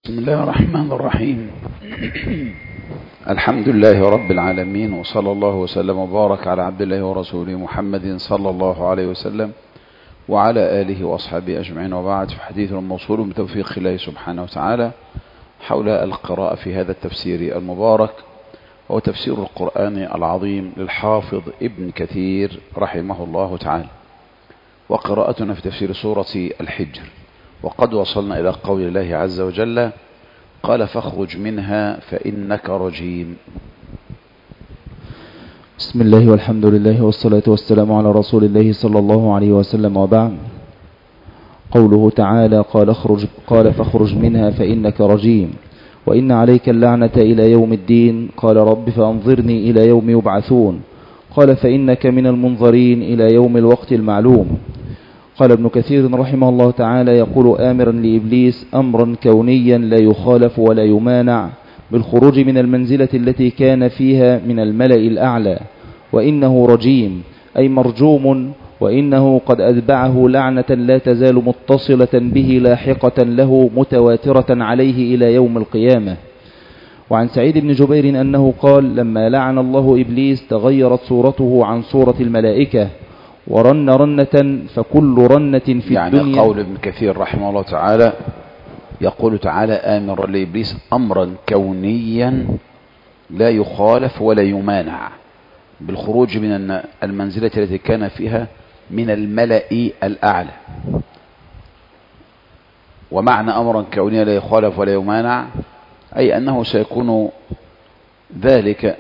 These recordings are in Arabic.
بسم الله الرحمن الرحيم. الحمد لله رب العالمين، وصلى الله وسلم وبارك على عبد الله ورسوله محمد صلى الله عليه وسلم وعلى آله وأصحابه أجمعين، وبعد. في حديث موصول بتوفيق الله سبحانه وتعالى حول القراءة في هذا التفسير المبارك، وهو تفسير القرآن العظيم للحافظ ابن كثير رحمه الله تعالى، وقراءتنا في تفسير سورة الحجر. وقد وصلنا إلى قول الله عز وجل: قال فاخرج منها فإنك رجيم. بسم الله والحمد لله والصلاة والسلام على رسول الله صلى الله عليه وسلم، وبعد. قوله تعالى: قال فاخرج منها فإنك رجيم وإن عليك اللعنة إلى يوم الدين. قال رب فأنظرني إلى يوم يبعثون. قال فإنك من المنظرين إلى يوم الوقت المعلوم. قال ابن كثير رحمه الله تعالى يقول آمرا لإبليس أمرا كونيا لا يخالف ولا يمانع بالخروج من المنزلة التي كان فيها من الملأ الأعلى، وإنه رجيم أي مرجوم، وإنه قد أتبعه لعنة لا تزال متصلة به لاحقة له متواترة عليه إلى يوم القيامة. وعن سعيد بن جبير أنه قال: لما لعن الله إبليس تغيرت صورته عن صورة الملائكة، ورن رنة فكل رنة في الدنيا. يعني قول ابن كثير رحمه الله تعالى يقول تعالى آمرا لإبليس أمرا كونيا لا يخالف ولا يمانع بالخروج من المنزلة التي كان فيها من الملأ الأعلى. ومعنى أمرا كونيا لا يخالف ولا يمانع أي أنه سيكون ذلك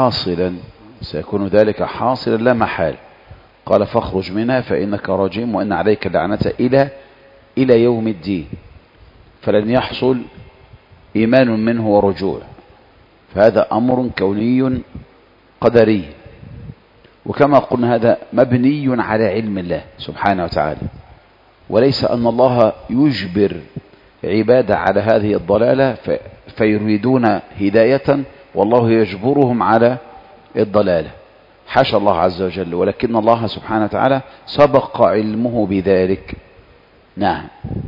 حاصلا لا محال. قال فاخرج منها فإنك رجيم وإن عليك اللعنة إلى يوم الدين، فلن يحصل إيمان منه ورجوع، فهذا أمر كوني قدري. وكما قلنا هذا مبني على علم الله سبحانه وتعالى، وليس أن الله يجبر عباده على هذه الضلالة فيريدون هداية والله يجبرهم على الضلالة، حاشا الله عز وجل، ولكن الله سبحانه وتعالى سبق علمه بذلك. نعم.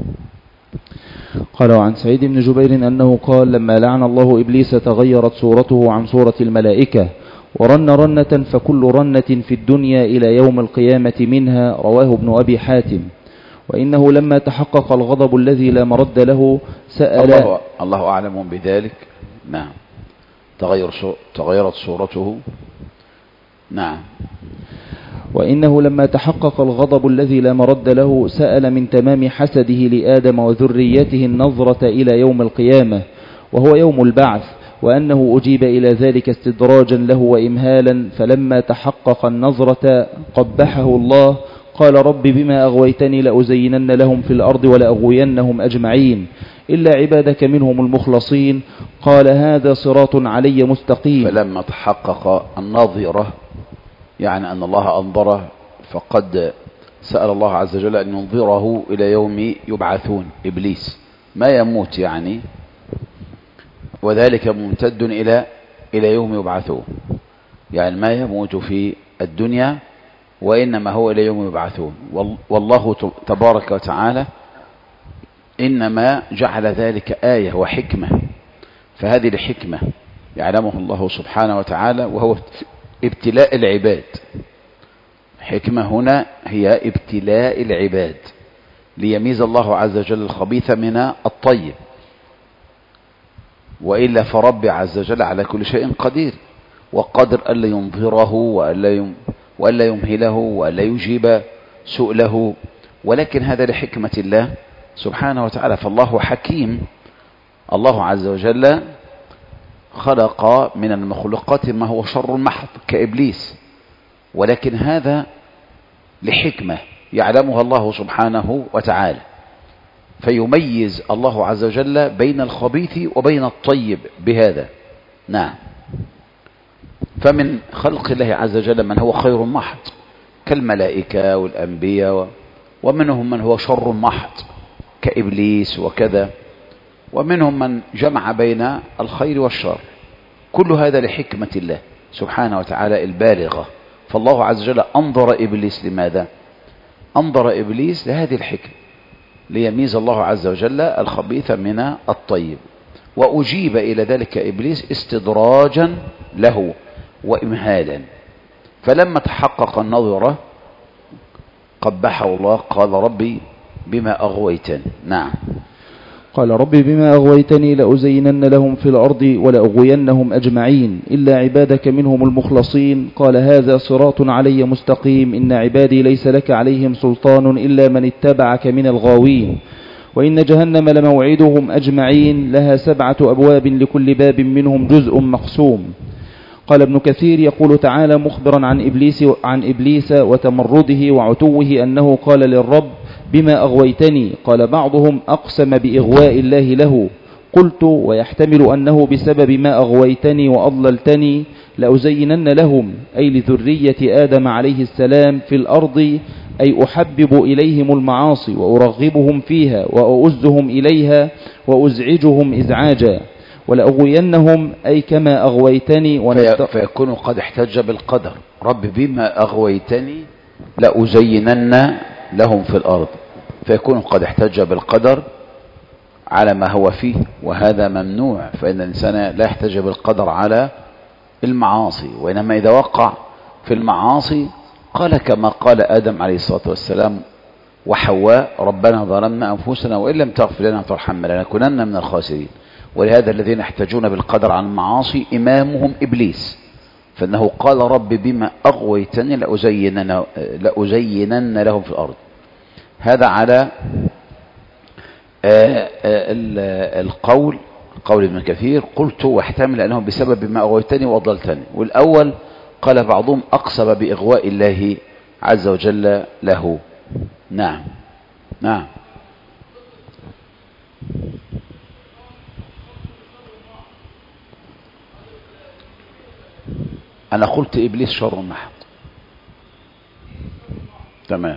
قال: وعن سعيد بن جبير أنه قال: لما لعن الله إبليس تغيرت صورته عن صورة الملائكة، ورن رنة فكل رنة في الدنيا إلى يوم القيامة منها. رواه ابن أبي حاتم. وإنه لما تحقق الغضب الذي لا مرد له سأل الله أعلم بذلك. نعم. تغيرت صورته. نعم. وإنه لما تحقق الغضب الذي لا مرد له سأل من تمام حسده لآدم وذريته النظرة إلى يوم القيامة وهو يوم البعث، وأنه أجيب إلى ذلك استدراجا له وإمهالا. فلما تحقق النظرة قبحه الله، قال: رب بما أغويتني لأزينن لهم في الأرض ولأغوينهم أجمعين إلا عبادك منهم المخلصين. قال: هذا صراط علي مستقيم. فلما تحقق النظرة يعني أن الله أنظره، فقد سأل الله عز وجل أن ينظره إلى يوم يبعثون. إبليس ما يموت يعني، وذلك ممتد إلى يوم يبعثون، يعني ما يموت في الدنيا وإنما هو إلى يوم يبعثون. والله تبارك وتعالى إنما جعل ذلك آية وحكمة، فهذه الحكمة يعلمه الله سبحانه وتعالى، وهو ابتلاء العباد. حكمة هنا هي ابتلاء العباد ليميز الله عز وجل الخبيث من الطيب، وإلا فرب عز وجل على كل شيء قدير، وقدر ألا ينظره وألا يمهله وألا يجيب سؤله، ولكن هذا لحكمة الله سبحانه وتعالى. فالله حكيم. الله عز وجل خلق من المخلوقات ما هو شر محض كإبليس، ولكن هذا لحكمة يعلمها الله سبحانه وتعالى، فيميز الله عز وجل بين الخبيث وبين الطيب بهذا. نعم. فمن خلق الله عز وجل من هو خير محض كالملائكة والأنبياء، ومنهم من هو شر محض كإبليس وكذا، ومنهم من جمع بين الخير والشر. كل هذا لحكمة الله سبحانه وتعالى البالغة. فالله عز وجل أنظر إبليس لماذا؟ أنظر إبليس لهذه الحكمة، ليميز الله عز وجل الخبيث من الطيب. وأجيب إلى ذلك إبليس استدراجا له وإمهالا، فلما تحقق النظرة قبحه الله قال ربي بما أغويتني. نعم. قال ربي بما أغويتني لأزينن لهم في الأرض ولأغوينهم أجمعين إلا عبادك منهم المخلصين. قال هذا صراط علي مستقيم إن عبادي ليس لك عليهم سلطان إلا من اتبعك من الغاوين وإن جهنم لموعدهم أجمعين لها 7 أبواب لكل باب منهم جزء مقسوم. قال ابن كثير يقول تعالى مخبرا عن إبليس وتمرده وعتوه أنه قال للرب بما أغويتني. قال بعضهم أقسم بإغواء الله له. قلت ويحتمل أنه بسبب ما أغويتني وأضللتني لأزينن لهم أي لذرية آدم عليه السلام في الأرض، أي أحبب إليهم المعاصي وأرغبهم فيها وأؤزهم إليها وأزعجهم إزعاجا. ولأغوينهم أي كما أغويتني فيكون قد احتج بالقدر. رب بما أغويتني لأزينن لهم في الأرض، فيكون قد احتج بالقدر على ما هو فيه، وهذا ممنوع، فإن الإنسان لا يحتج بالقدر على المعاصي، وإنما إذا وقع في المعاصي قال كما قال آدم عليه الصلاة والسلام وحواء ربنا ظلمنا أنفسنا وإن لم تغفر لنا وترحمنا لنكونن من الخاسرين. ولهذا الذين يحتجون بالقدر عن المعاصي إمامهم إبليس، فإنه قال رب بما أغويتني لأزينن لهم في الأرض. هذا على قول ابن كثير. قلت واحتمل أنه بسبب ما أغويتني وأضللتني. والأول قال بعضهم أقسم بإغواء الله عز وجل له. نعم. نعم. أنا قلت إبليس شر محض. تمام.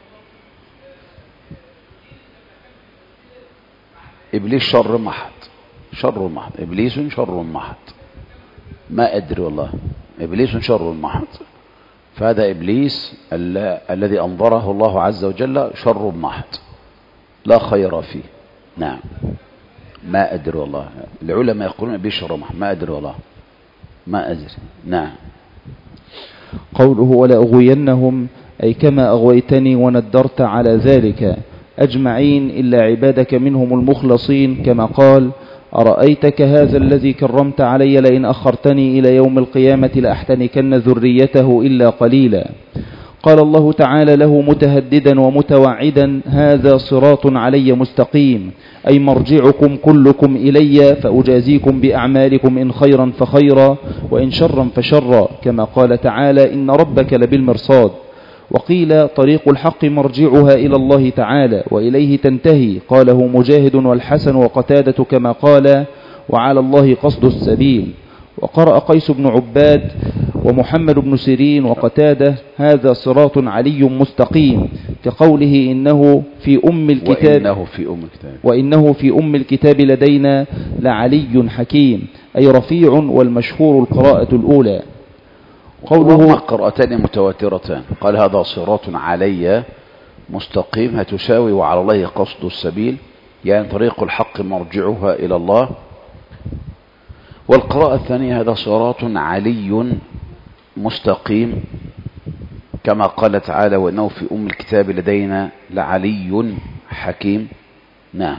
إبليس شر محض. شر محض. إبليس شر محض. ما أدري والله. إبليس شر محض. فهذا إبليس الذي أنظره الله عز وجل شر محض لا خير فيه. نعم. ما أدري والله. العلماء يقولون إبليس شر محض. ما أدري والله. ما أدري. نعم. قوله ولأغوينهم أي كما أغويتني وندرت على ذلك أجمعين إلا عبادك منهم المخلصين، كما قال أرأيتك هذا الذي كرمت علي لئن أخرتني إلى يوم القيامة لأحتنكن ذريته إلا قليلا. قال الله تعالى له متهددا ومتوعدا هذا صراط علي مستقيم أي مرجعكم كلكم إلي فأجازيكم بأعمالكم إن خيرا فخيرا وإن شرا فشرا، كما قال تعالى إن ربك لبالمرصاد. وقيل طريق الحق مرجعها إلى الله تعالى وإليه تنتهي. قاله مجاهد والحسن وقتادة كما قال وعلى الله قصد السبيل. وقرأ قيس بن عباد ومحمد بن سيرين وقتادة هذا صراط علي مستقيم، كقوله إنه في أم الكتاب وإنه في أم الكتاب لدينا لعلي حكيم أي رفيع، والمشهور القراءة الأولى. قوله قراءتان متواترتان. قال هذا صراط علي مستقيم هتساوي وعلى الله قصد السبيل، يعني طريق الحق مرجعها إلى الله. والقراءة الثانية هذا صراط علي مستقيم كما قال تعالى وإنه في أم الكتاب لدينا لعلي حكيم. نعم.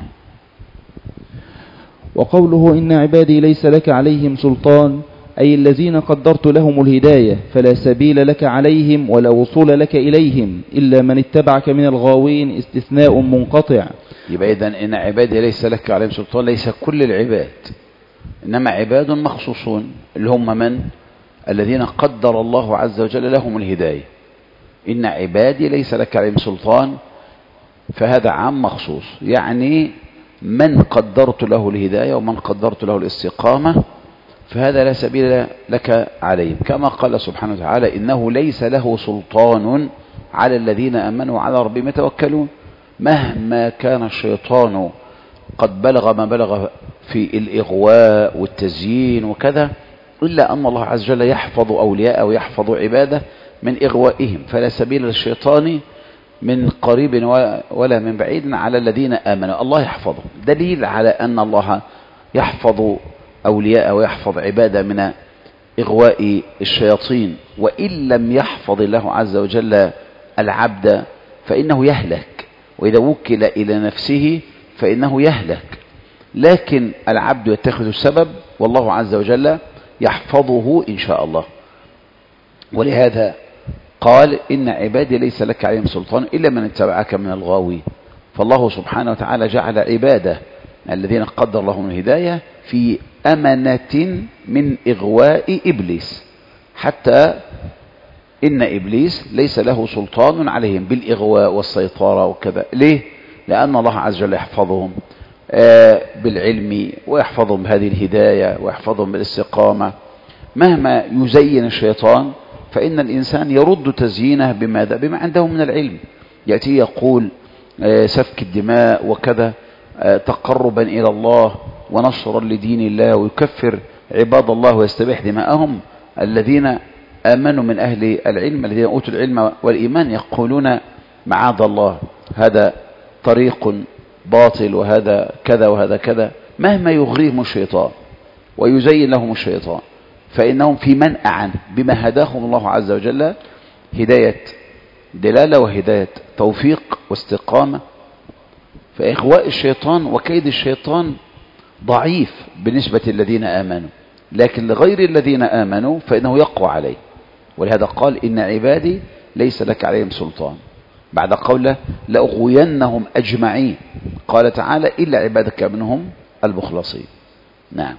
وقوله إن عبادي ليس لك عليهم سلطان أي الذين قدرت لهم الهداية فلا سبيل لك عليهم ولا وصول لك إليهم إلا من اتبعك من الغاوين، استثناء منقطع. يبقى إذن إن عبادي ليس لك عليهم سلطان ليس كل العباد، إنما عباد مخصوصون اللي هم من الذين قدر الله عز وجل لهم الهداية. إن عبادي ليس لك عليهم سلطان فهذا عام مخصوص، يعني من قدرت له الهداية ومن قدرت له الاستقامة فهذا لا سبيل لك عليهم، كما قال سبحانه وتعالى إنه ليس له سلطان على الذين آمنوا وعلى ربهم يتوكلون. مهما كان الشيطان قد بلغ ما بلغ في الإغواء والتزيين وكذا، إلا أن الله عز وجل يحفظ أولياءه ويحفظ عباده من إغوائهم، فلا سبيل للشيطان من قريب ولا من بعيد على الذين آمنوا. الله يحفظهم، دليل على أن الله يحفظ أولياء ويحفظ عباده من إغواء الشياطين. وإن لم يحفظ الله عز وجل العبد فإنه يهلك، وإذا وكل إلى نفسه فإنه يهلك. لكن العبد يتخذ السبب والله عز وجل يحفظه إن شاء الله. ولهذا قال إن عبادي ليس لك عليهم سلطان إلا من اتبعك من الغاوين. فالله سبحانه وتعالى جعل عباده الذين قدر لهم الهداية في أمنة من إغواء إبليس، حتى إن إبليس ليس له سلطان عليهم بالإغواء والسيطرة وكذا. ليه؟ لأن الله عز وجل يحفظهم بالعلم، ويحفظهم بهذه الهداية، ويحفظهم بالاستقامة. مهما يزين الشيطان فإن الإنسان يرد تزيينه بماذا؟ بما عنده من العلم. يأتي يقول سفك الدماء وكذا تقربا إلى الله ونصرا لدين الله، ويكفر عباد الله ويستبيح دماءهم. الذين آمنوا من أهل العلم الذين أوتوا العلم والإيمان يقولون معاذ الله، هذا طريق باطل وهذا كذا وهذا كذا. مهما يغريهم الشيطان ويزين لهم الشيطان فإنهم في منأى عنه بما هداهم الله عز وجل، هداية دلالة وهداية توفيق واستقامة. فإغواء الشيطان وكيد الشيطان ضعيف بالنسبة للذين آمنوا، لكن لغير الذين آمنوا فإنه يقوى عليه. ولهذا قال إن عبادي ليس لك عليهم سلطان، بعد قوله لأغوينهم أجمعين. قال تعالى إلا عبادك منهم المخلصين. نعم.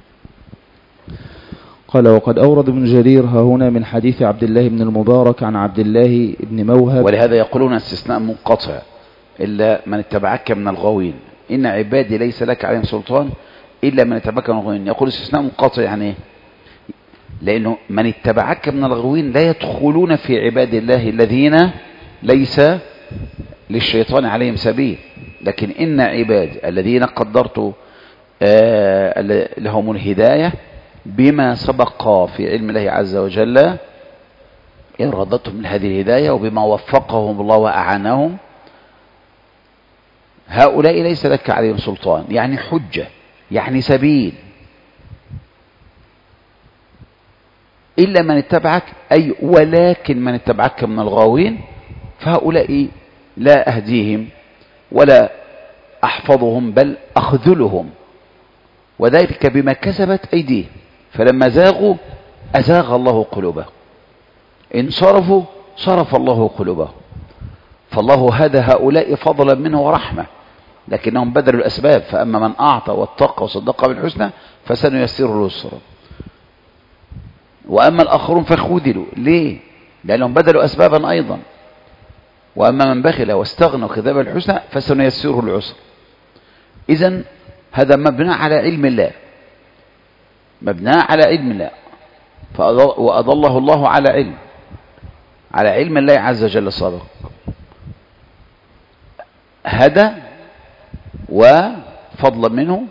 قال وقد أورد ابن جرير ها هنا من حديث عبد الله بن المبارك عن عبد الله بن موهب. ولهذا يقولون استثناء منقطع إلا من اتبعك من الغاوين. إن عبادي ليس لك عليهم سلطان إلا من اتبعك من الغاوين. يقول استثناء منقطع يعني ايه؟ لأنه من اتبعك من الغاوين لا يدخلون في عباد الله الذين ليس للشيطان عليهم سبيل. لكن إن عباد الذين قدرت لهم الهداية بما سبق في علم الله عز وجل إن رضتهم من هذه الهداية، وبما وفقهم الله وأعانهم، هؤلاء ليس لك عليهم سلطان، يعني حجة، يعني سبيل، إلا من اتبعك، أي ولكن من اتبعك من الغاوين فهؤلاء لا أهديهم ولا أحفظهم بل أخذلهم، وذلك بما كسبت أيديهم. فلما زاغوا أزاغ الله قلوبهم، إن صرفوا صرف الله قلوبهم. فالله هدى هؤلاء فضلا منه ورحمة، لكنهم بدلوا الأسباب. فأما من أعطى واتقى وصدق بالحسنى فسنيسره لليسرى، وأما الآخرون فخذلوا. ليه؟ لأنهم بدلوا أسبابا أيضا. وأما من بخل واستغنى وكذب الحسنى فسنيسره للعسر. إذن هذا مبنى على علم الله، مبنى على علم الله. وأضله الله على علم الله عز وجل السابق. هدى وفضلا منه،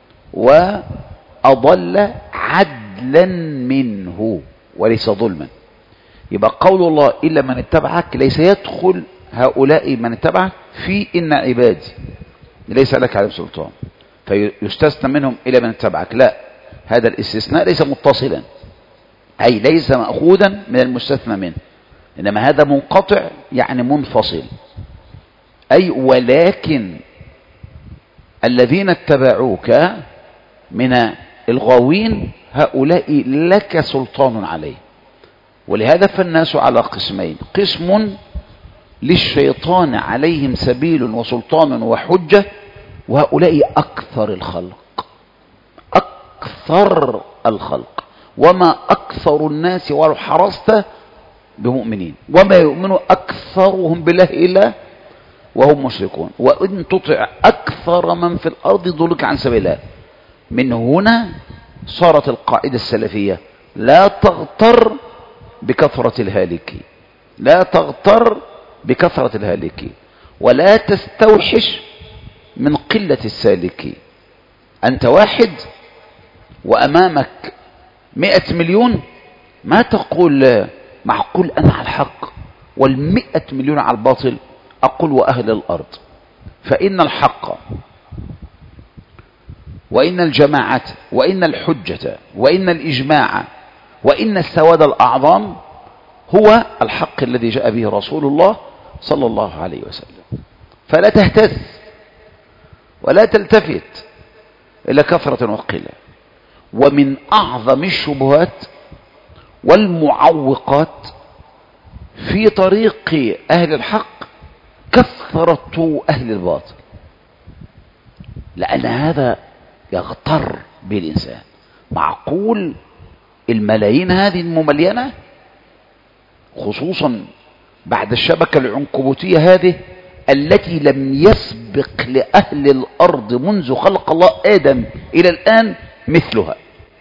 وأضل عدلا منه وليس ظلما. يبقى قول الله إلا من اتبعك ليس يدخل هؤلاء من اتبعك في إن عبادي ليس لك عليهم سلطان فيستثنى منهم إلا من اتبعك. لا، هذا الاستثناء ليس متصلا، أي ليس مأخوذا من المستثنى منه، إنما هذا منقطع يعني منفصل. أي ولكن الذين اتبعوك من الغاوين هؤلاء لك سلطان عليه. ولهذا فالناس على قسمين: قسم للشيطان عليهم سبيل وسلطان وحجة، وهؤلاء أكثر الخلق، أكثر الخلق. وما أكثر الناس ولو حرصت بمؤمنين، وما يؤمن أكثرهم بالله إلا وهم مشركون، وإن تطع أكثر من في الأرض يضلك عن سبيل الله. من هنا صارت القاعدة السلفية: لا تغتر بكثرة الهالكين، لا تغتر بكثرة الهالكين، ولا تستوحش من قلة السالكين. أنت واحد وأمامك 100 مليون، ما تقول معقول أنا على الحق وال100 مليون على الباطل، أقول وأهل الأرض، فإن الحق وإن الجماعة وإن الحجة وإن الإجماع وإن السواد الأعظم هو الحق الذي جاء به رسول الله صلى الله عليه وسلم. فلا تهتز ولا تلتفت إلى كثرة وقلة. ومن أعظم الشبهات والمعوقات في طريق أهل الحق كثرة أهل الباطل، لأن هذا يغتر بالإنسان. معقول الملايين هذه المملينة، خصوصا بعد الشبكة العنكبوتية هذه التي لم يسبق لأهل الأرض منذ خلق الله آدم إلى الآن مثلها.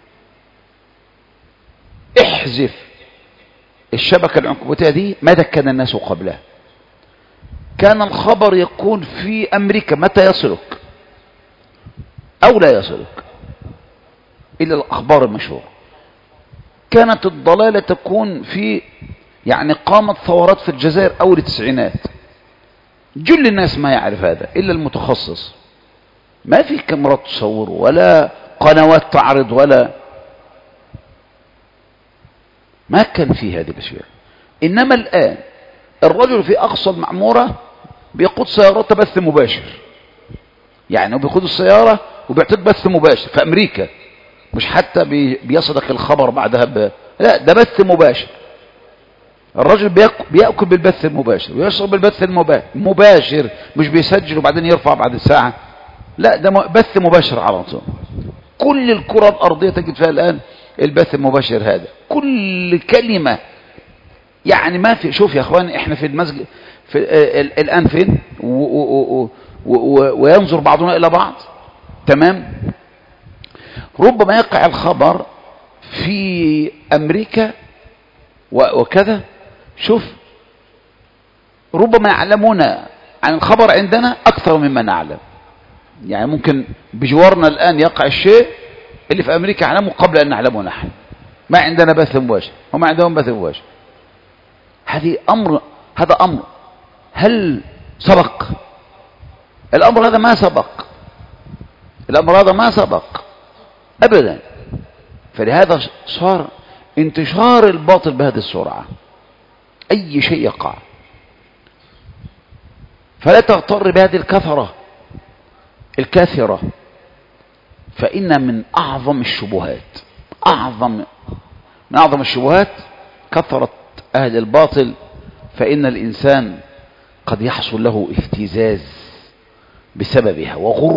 احذف الشبكة العنكبوتية دي، ماذا كان الناس قبلها؟ كان الخبر يكون في أمريكا، متى يصلك أو لا يصلك إلا الأخبار المشهورة. كانت الضلالة تكون في قامت ثورات في الجزائر أول التسعينات، جل الناس ما يعرف هذا إلا المتخصص. ما في كاميرات تصور ولا قنوات تعرض ولا ما كان في هذه الأشياء. إنما الآن الرجل في أقصى المعمورة بيقود سيارات بث مباشر، وبيقود السيارة وبيعطيك بث مباشر في أمريكا، مش حتى بيصدق الخبر بعدها لا، ده بث مباشر. الرجل بيأكل بالبث المباشر ويشرب بالبث المباشر، مش بيسجل وبعدين يرفع بعد الساعة، لا، ده بث مباشر على طول. كل الكرة الأرضية تجد فيها الآن البث المباشر هذا، كل كلمة. ما في، شوف يا اخوان، احنا في المسجد الآن فين وينظر بعضنا إلى بعض، تمام؟ ربما يقع الخبر في أمريكا وكذا، شوف، ربما يعلمون عن الخبر عندنا أكثر مما نعلم. ممكن بجوارنا الآن يقع الشيء اللي في أمريكا يعلمه قبل أن نعلمه نحن. ما عندنا بث مباشر، هم عندهم بث مباشر. هذا أمر هل سبق؟ الأمر هذا ما سبق، الأمر هذا ما سبق أبدا. فلهذا صار انتشار الباطل بهذه السرعة، أي شيء يقع. فلا تغتر بهذه الكثرة الكاثرة، فإن من أعظم الشبهات، من أعظم الشبهات كثرة أهل الباطل. فإن الإنسان قد يحصل له اهتزاز بسببها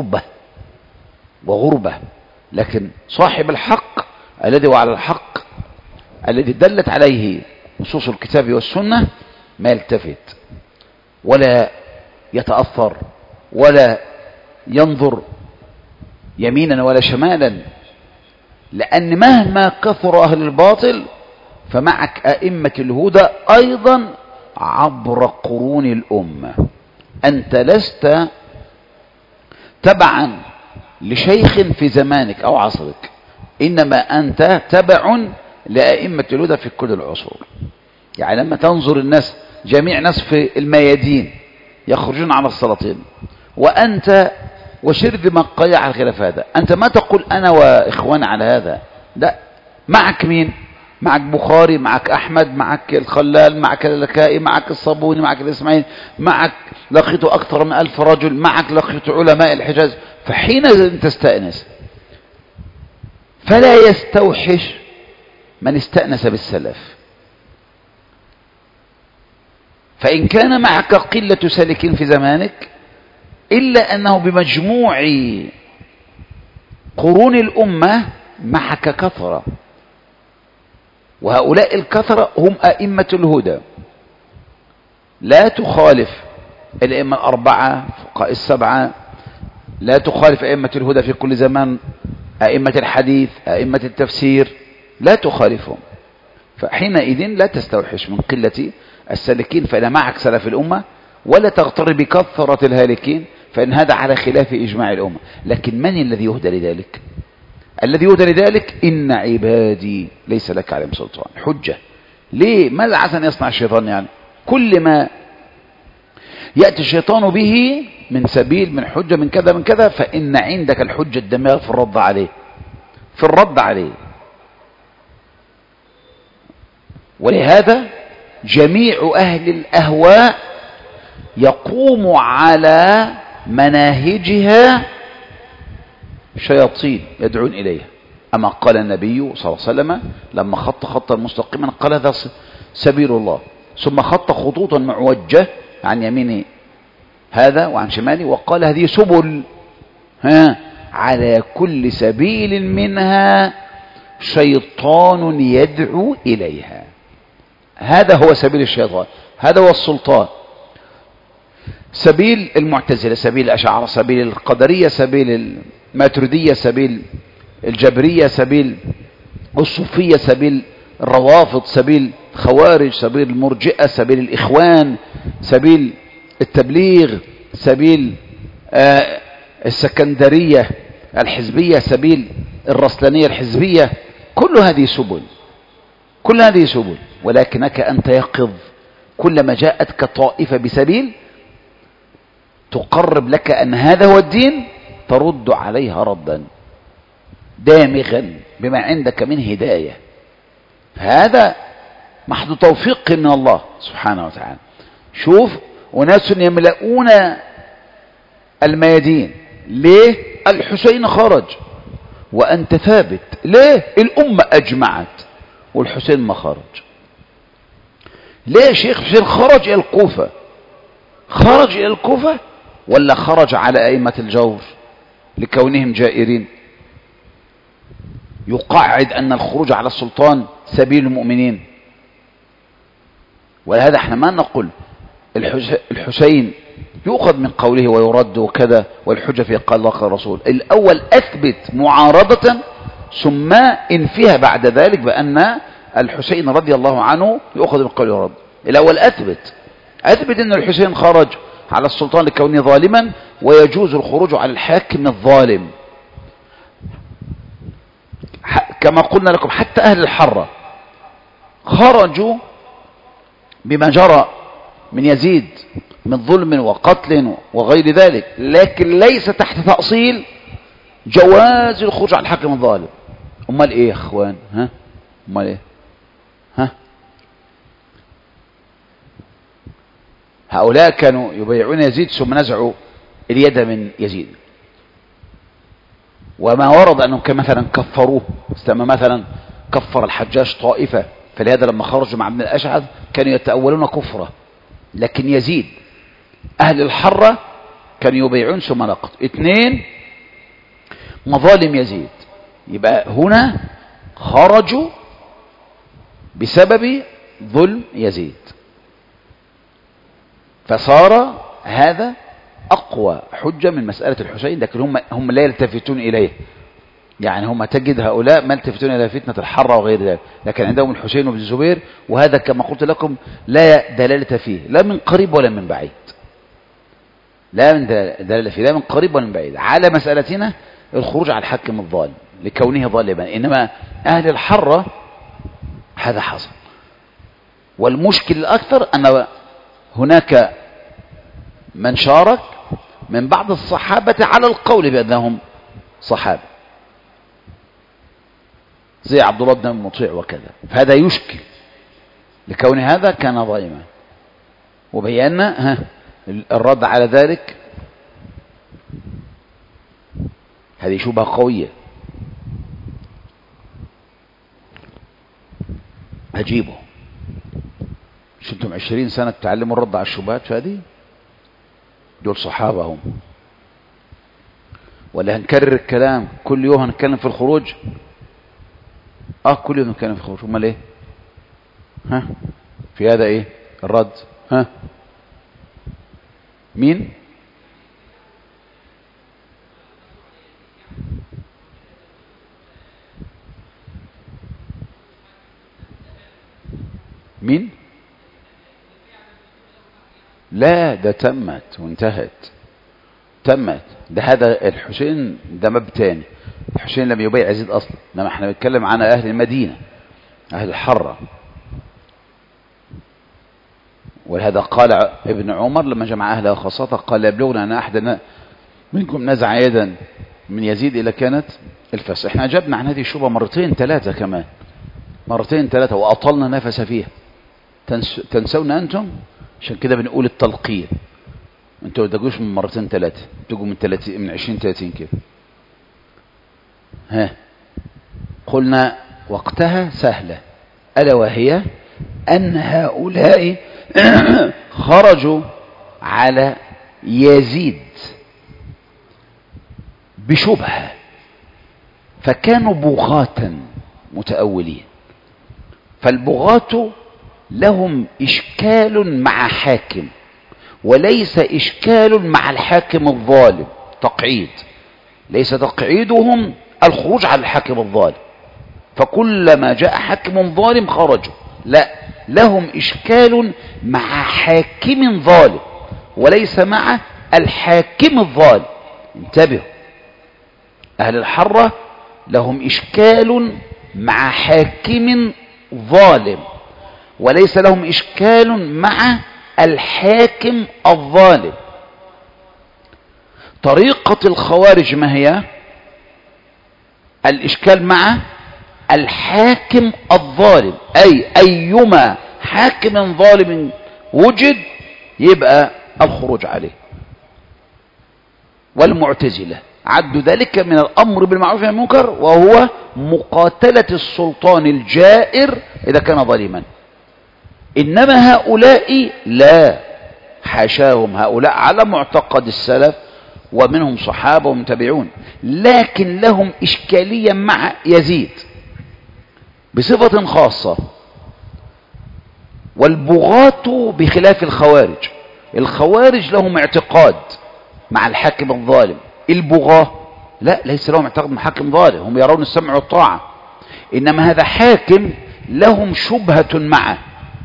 وغربة، لكن صاحب الحق الذي وعلى الحق الذي دلت عليه نصوص الكتاب والسنة ما يلتفت ولا يتأثر ولا ينظر يمينا ولا شمالا، لأن مهما كثر أهل الباطل فمعك أئمة الهدى أيضا عبر قرون الأمة. أنت لست تبعا لشيخ في زمانك أو عصرك، إنما أنت تبع لأئمة الهدى في كل العصور. لما تنظر الناس، جميع ناس في الميادين يخرجون على السلاطين، وأنت وشرذ من قيع على الخلاف هذا، أنت ما تقول أنا وإخوان على هذا، لا، معك مين؟ معك بخاري، معك أحمد، معك الخلال، معك اللكائي، معك الصابوني، معك الإسماعيل، معك لقيت أكثر من 1000 رجل، معك لقيت علماء الحجاز. فحين تستأنس فلا يستوحش من استأنس بالسلف. فإن كان معك قلة سالكين في زمانك، إلا أنه بمجموع قرون الأمة معك كثرة، وهؤلاء الكثرة هم أئمة الهدى. لا تخالف الأئمة الأربعة فقهاء السبعة، لا تخالف أئمة الهدى في كل زمان، أئمة الحديث، أئمة التفسير، لا تخالفهم. فحينئذ لا تستوحش من قلة السالكين، فإن معك سلف الأمة، ولا تغتر بكثرة الهالكين، فإن هذا على خلاف إجماع الأمة. لكن من الذي يهدى لذلك؟ الذي يهدى لذلك إن عبادي ليس لك عليهم سلطان. حجة ليه؟ ماذا عسى أن يصنع الشيطان؟ كل ما يأتي الشيطان به من سبيل، من حجة، من كذا من كذا، فإن عندك الحجة الدماغ في الرد عليه، في الرد عليه. ولهذا جميع أهل الأهواء يقوم على مناهجها شياطين يدعون إليها. أما قال النبي صلى الله عليه وسلم لما خط خطا مستقيما قال هذا سبيل الله، ثم خط خطوطا معوجة عن يمينه هذا وعن شماله وقال هذه سبل، على كل سبيل منها شيطان يدعو إليها. هذا هو سبيل الشيطان، هذا هو السلطان. سبيل المعتزلة، سبيل الأشاعرة، سبيل القدرية، سبيل الماتريدية، سبيل الجبرية، سبيل الصوفية، سبيل الروافض، سبيل الخوارج، سبيل المرجئة، سبيل الإخوان، سبيل التبليغ، سبيل السكندرية الحزبية، سبيل الرسلانية الحزبية. كل هذه سبل، كل هذه سبل، ولكنك أنت يقظ. كلما جاءتك طائفة بسبيل تقرب لك أن هذا هو الدين ترد عليها ردا دامغا بما عندك من هداية. هذا محض توفيق من الله سبحانه وتعالى. شوف أناس يملؤون الميادين. ليه؟ الحسين خرج وأنت ثابت. ليه؟ الأمة أجمعت والحسين ما خرج. ليه شيخ حسين خرج إلى الكوفة؟ خرج إلى الكوفة ولا خرج على أئمة الجور لكونهم جائرين؟ يقعد أن الخروج على السلطان سبيل المؤمنين. ولهذا احنا ما نقول الحسين يؤخذ من قوله ويرد وكذا والحجة في قال الله قال الرسول. الأول أثبت معارضة ثم انفيها بعد ذلك بأن الحسين رضي الله عنه يؤخذ من قوله ويرد. الأول أثبت أن الحسين خرج على السلطان لكونه ظالما ويجوز الخروج على الحاكم الظالم. كما قلنا لكم حتى أهل الحرة خرجوا بما جرى من يزيد من ظلم وقتل وغير ذلك، لكن ليس تحت تأصيل جواز الخروج على الحاكم الظالم. امال ايه يا اخوان؟ امال ايه؟ هؤلاء كانوا يبايعون يزيد ثم نزعوا اليد من يزيد. وما ورد انهم مثلا كفروه، مثلا كفر الحجاج طائفة، فلهذا لما خرجوا مع ابن الأشعث كانوا يتأولون كفره. لكن يزيد أهل الحرة كانوا يبيعون ثم نقض. 2 مظالم يزيد. يبقى هنا خرجوا بسبب ظلم يزيد، فصار هذا أقوى حجة من مسألة الحسين. لكن هم لا يلتفتون إليه. يعني هم تجد هؤلاء ما يلتفتون إلى فتنة الحرة وغير ذلك، لكن عندهم الحسين وابن الزبير، وهذا كما قلت لكم لا دلالة فيه لا من قريب ولا من بعيد. لا من دلالة فيه لا من قريب ولا من بعيد على مسألتنا الخروج على الحاكم الظالم لكونه ظالما. إنما أهل الحرة هذا حصل. والمشكل الأكثر أن هناك من شارك من بعض الصحابة على القول بأنهم صحابة زي عبد الله بن مطيع وكذا، فهذا يشكل لكون هذا كان ظالما. وبينا الرد على ذلك هذه شبهة قوية. أجيبه. مش انتم 20 سنة تتعلموا الرد على الشبهات؟ فهذه دول صحابة هم. ولا هنكرر الكلام كل يوم هنتكلم في الخروج؟ كل يوم هنتكلم في الخروج. امال ايه؟ في هذا ايه الرد؟ مين؟ مين؟ لا ده تمت وانتهت. تمت. ده هذا الحسين ده باب تاني. الحسين لم يبيع يزيد اصلا، انما احنا بنتكلم عن اهل المدينة اهل الحرة. ولهذا قال ابن عمر لما جمع أهلها خاصته قال يبلغنا أن أحد منكم نزع يدا من يزيد إلى كانت الفسح. احنا أجبنا عن هذه الشبهة مرتين ثلاثة كمان، مرتين ثلاثة، وأطلنا نفس فيها. تنسون أنتم، عشان كده بنقول التلقين. انتوا ما تجوش من مرتين ثلاثة، تجوا من 30 من 20-30 كده. ها قلنا وقتها سهلة، ألا وهي أن هؤلاء خرجوا على يزيد بشبهة، فكانوا بغاة متأولين. فالبغاة لهم إشكال مع حاكم، وليس إشكال مع الحاكم الظالم. تقعيد، ليس تقعيدهم الخروج على الحاكم الظالم، فكلما جاء حاكم ظالم خرجوا، لا، لهم إشكال مع حاكم ظالم وليس مع الحاكم الظالم. انتبهوا، أهل الحرة لهم إشكال مع حاكم ظالم وليس لهم إشكال مع الحاكم الظالم. طريقة الخوارج ما هي؟ الإشكال مع الحاكم الظالم، أي أيما حاكم ظالم وجد يبقى الخروج عليه. والمعتزلة عد ذلك من الأمر بالمعروف والنهي عن المنكر، وهو مقاتلة السلطان الجائر إذا كان ظالما. إنما هؤلاء لا، حاشاهم، هؤلاء على معتقد السلف ومنهم صحابة ومتابعون، لكن لهم إشكالية مع يزيد بصفة خاصة. والبغاة بخلاف الخوارج، الخوارج لهم اعتقاد مع الحاكم الظالم، البغاة لا، ليس لهم اعتقاد مع حاكم ظالم، هم يرون السمع والطاعة. إنما هذا حاكم لهم شبهة معه.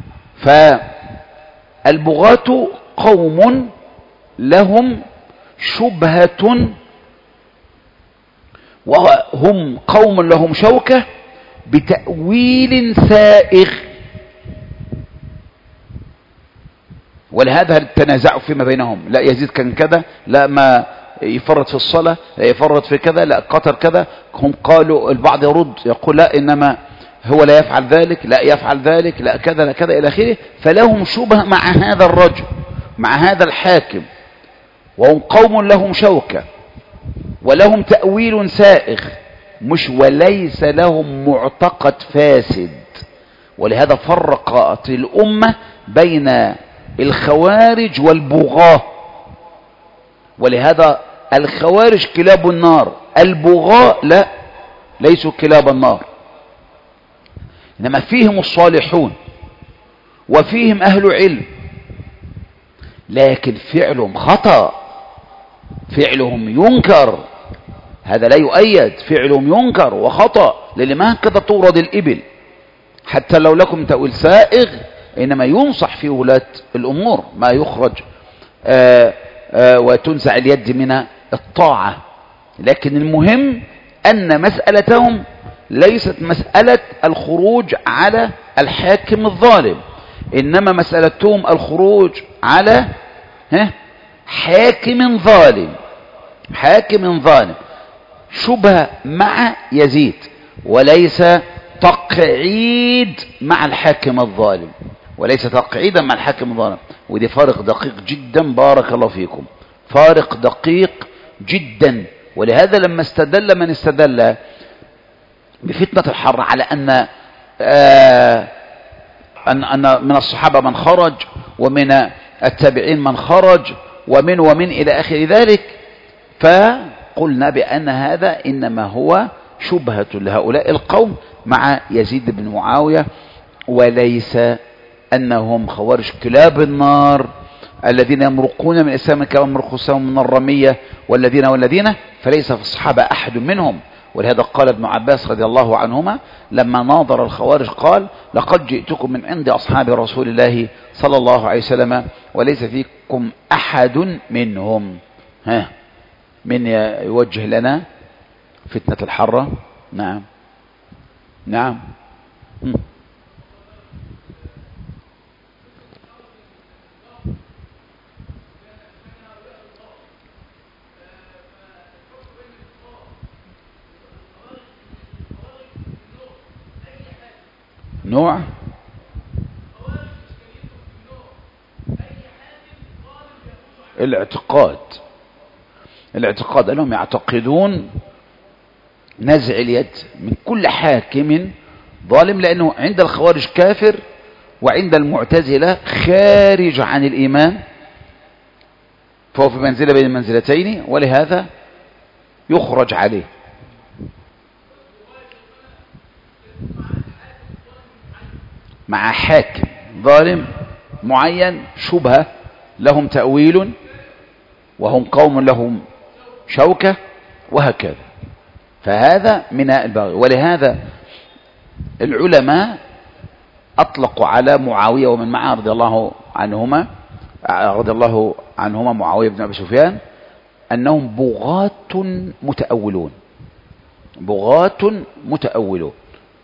فالبغاة قوم لهم شبهة، وهم قوم لهم شوكة بتأويل سائغ. ولهذا تنازعوا فيما بينهم، لا يزيد كان كذا، لا ما يفرط في الصلاة، لا يفرط في كذا، لا قتل كذا. هم قالوا البعض يرد يقول لا، إنما هو لا يفعل ذلك، لا يفعل ذلك، لا كذا لا كذا إلى آخره. فلهم شبهة مع هذا الرجل، مع هذا الحاكم، وهم قوم لهم شوكة ولهم تأويل سائغ، مش وليس لهم معتقد فاسد. ولهذا فرقت الأمة بين الخوارج والبغاة. ولهذا الخوارج كلاب النار، البغاة لا، ليسوا كلاب النار، إنما فيهم الصالحون وفيهم أهل علم، لكن فعلهم خطأ، فعلهم ينكر. هذا لا يؤيد، فعلهم ينكر وخطأ، لأن ما هكذا تورد الإبل حتى لو لكم تأويل سائغ. إنما ينصح في ولاة الأمور ما يخرج وتنزع اليد من الطاعة. لكن المهم أن مسألتهم ليست مسألة الخروج على الحاكم الظالم، إنما مسألتهم الخروج على حاكم ظالم، حاكم ظالم، شبهة مع يزيد، وليس تقعيد مع الحاكم الظالم، وليس تقعيدا مع الحاكم الظالم. ودي فارق دقيق جدا، بارك الله فيكم، فارق دقيق جدا. ولهذا لما استدل من استدل بفتنة الحر على أن من الصحابة من خرج، ومن التابعين من خرج، ومن إلى آخر ذلك، فقلنا بأن هذا إنما هو شبهة لهؤلاء القوم مع يزيد بن معاوية، وليس أنهم خوارج كلاب النار الذين يمرقون من الإسلام كما يمرق السهم من الرمية، والذين فليس في الصحابة أحد منهم. ولهذا قال ابن عباس رضي الله عنهما لما ناظر الخوارج قال: لقد جئتكم من عند أصحاب رسول الله صلى الله عليه وسلم وليس فيكم أحد منهم. من يوجه لنا فتنة الحرة؟ نعم نعم. نوع الاعتقاد أنهم يعتقدون نزع اليد من كل حاكم ظالم، لأنه عند الخوارج كافر وعند المعتزلة خارج عن الإيمان، فهو في منزلة بين المنزلتين، ولهذا يخرج عليه. مع حاكم ظالم معين شبهة لهم تأويل وهم قوم لهم شوكة وهكذا، فهذا من البغي. ولهذا العلماء أطلقوا على معاوية ومن معه رضي الله عنهما معاوية بن أبي سفيان أنهم بغاة متأولون،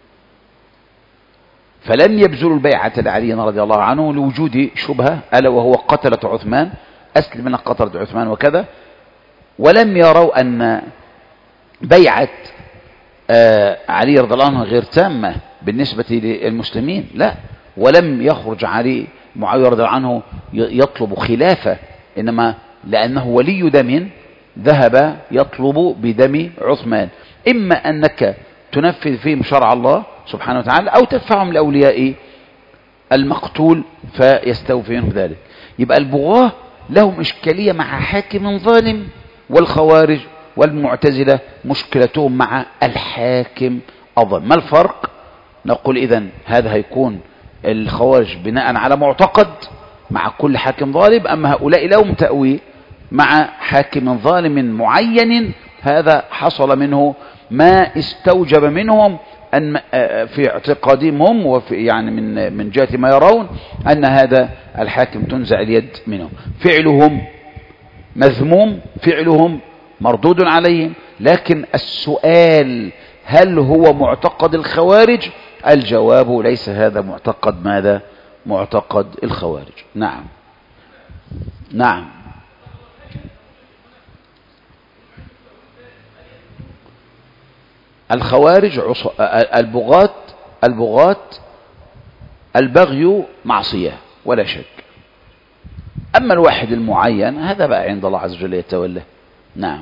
فلم يبذلوا البيعة لعلي رضي الله عنه لوجود شبهة، ألا وهو قتلة عثمان، أسلم من قتلة عثمان وكذا، ولم يروا أن بيعة علي رضي الله عنه غير تامة بالنسبة للمسلمين، لا، ولم يخرج علي معاوية رضي الله عنه يطلب خلافة، إنما لأنه ولي دم ذهب يطلب بدم عثمان، إما أنك تنفذ فيهم شرع الله سبحانه وتعالى أو تدفعهم لأولياء المقتول فيستوفيهم ذلك. يبقى البغاة لهم إشكالية مع حاكم ظالم، والخوارج والمعتزلة مشكلتهم مع الحاكم الظالم. ما الفرق؟ نقول إذن هذا هيكون الخوارج بناء على معتقد مع كل حاكم ظالم، أما هؤلاء لهم تأويل مع حاكم ظالم معين، هذا حصل منه ما استوجب منهم أن في اعتقادهم هم وفي يعني من جهة ما يرون أن هذا الحاكم تنزع اليد منهم. فعلهم مذموم، فعلهم مردود عليهم، لكن السؤال هل هو معتقد الخوارج؟ الجواب ليس هذا معتقد ماذا؟ معتقد الخوارج. نعم الخوارج البغاة البغي معصية ولا شك، أما الواحد المعين هذا بقى عند الله عز وجل يتولى. نعم.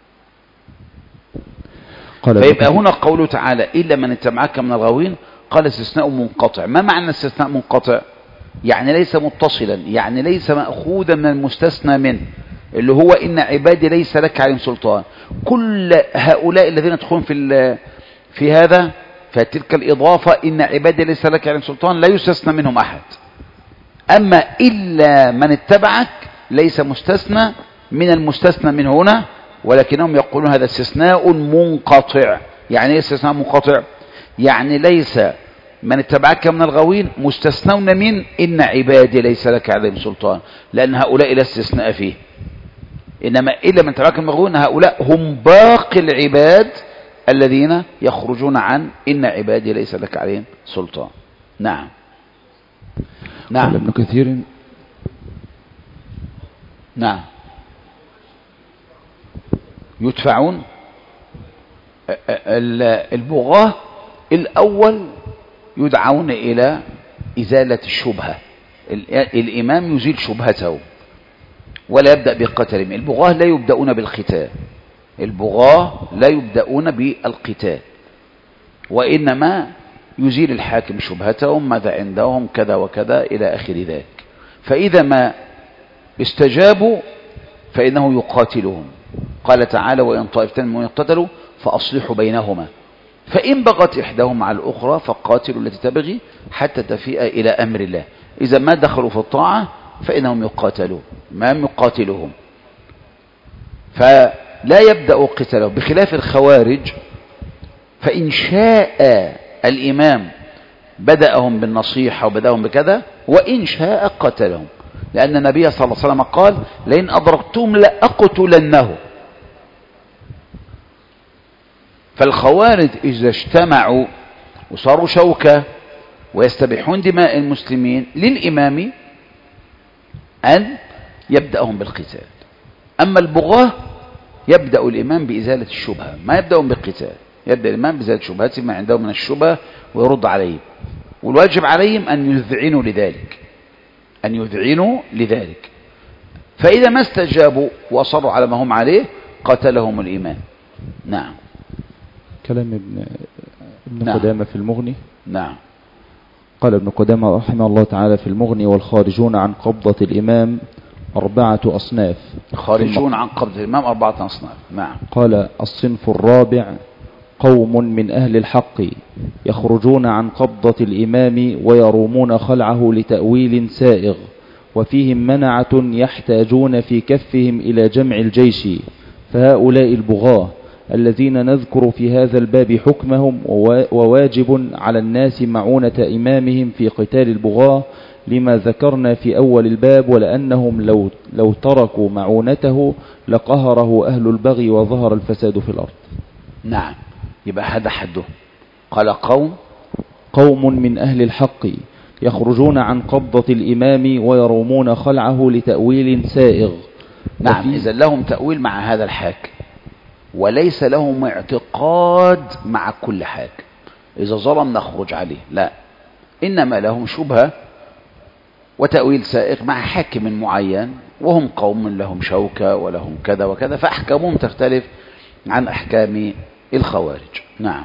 فيبقى هنا قوله تعالى إلا من اتبعك من الغاوين، قال استثناء منقطع. ما معنى استثناء منقطع؟ يعني ليس متصلا، يعني ليس مأخوذا من المستثنى منه، اللي هو إن عبادي ليس لك عليهم سلطان. كل هؤلاء الذين يدخلون في هذا فتلك الإضافة إن عبادي ليس لك عليهم سلطان لا يستثنى منهم أحد. أما إلا من اتبعك ليس مستثنى من المستثنى من هنا، ولكنهم يقولون هذا استثناء منقطع. يعني ايه استثناء منقطع؟ يعني ليس من اتبعك من الغاوين مستثنون من إن عبادي ليس لك عليهم سلطان، لأن هؤلاء لا استثناء فيه، إنما إلا من اتبعك من الغاوين هؤلاء هم باقي العباد الذين يخرجون عن إن عبادي ليس لك عليهم سلطان. نعم. قال ابن كثير نعم يدفعون. البغاة الأول يدعون إلى إزالة الشبهة، الإمام يزيل شبهته ولا يبدأ بقتلهم. البغاة لا يبدأون بالقتال، البغاة لا يبدأون بالقتال، وإنما يزيل الحاكم شبهتهم، ماذا عندهم كذا وكذا إلى آخر ذلك. فإذا ما استجابوا فإنه يقاتلهم. قال تعالى وإن طائفتان منهم اقتتلوا فأصلحوا بينهما، فإن بغت إحداهما على الأخرى فقاتلوا التي تبغي حتى تفيء إلى أمر الله. إذا ما دخلوا في الطاعة فإنهم يقاتلون، ما يقاتلهم، فلا يبدأ قتالهم. بخلاف الخوارج فإن شاء الإمام بدأهم بالنصيحة وبدأهم بكذا، وإن شاء قتلهم، لأن النبي صلى الله عليه وسلم قال لئن أدركتم لأقتلنه. فالخوارج إذا اجتمعوا وصاروا شوكة ويستبيحون دماء المسلمين للإمام أن يبدأهم بالقتال. أما البغاة يبدأ الإمام بإزالة الشبهة، ما يبدأهم بالقتال، يبدأ الإمام بإزالة شبهات ما عنده من الشبهة ويرد عليه. والواجب عليهم أن يذعنوا لذلك. فإذا ما استجابوا وأصروا على ما هم عليه قتلهم الإيمان. نعم. كلام ابن قدامة في المغني. نعم. قال ابن قدامة رحمه الله تعالى في المغني: والخارجون عن قبضة الإمام 4 أصناف. خارجون عن قبضة الإمام 4 أصناف. نعم. قال: الصنف الرابع قوم من أهل الحق يخرجون عن قبضة الإمام ويرومون خلعه لتأويل سائغ، وفيهم منعة يحتاجون في كفهم إلى جمع الجيش، فهؤلاء البغاة الذين نذكر في هذا الباب حكمهم، وواجب على الناس معونة إمامهم في قتال البغاة لما ذكرنا في أول الباب، ولأنهم لو تركوا معونته لقهره أهل البغي وظهر الفساد في الأرض. نعم. يبقى هذا حده. قال قوم من أهل الحق يخرجون عن قبضة الإمام ويرومون خلعه لتأويل سائغ. نعم. إذا لهم تأويل مع هذا الحاكم، وليس لهم اعتقاد مع كل حاكم. إذا ظلم نخرج عليه، لا، إنما لهم شبهة وتأويل سائغ مع حاكم معين، وهم قوم لهم شوكة ولهم كذا وكذا، فأحكامهم تختلف عن أحكام الخوارج. نعم.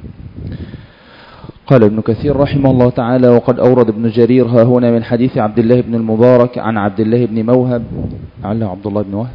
قال ابن كثير رحمه الله تعالى: وقد أورد ابن جرير ها هنا من حديث عبد الله بن المبارك عن عبد الله بن موهب، لعله عبد الله بن وهب،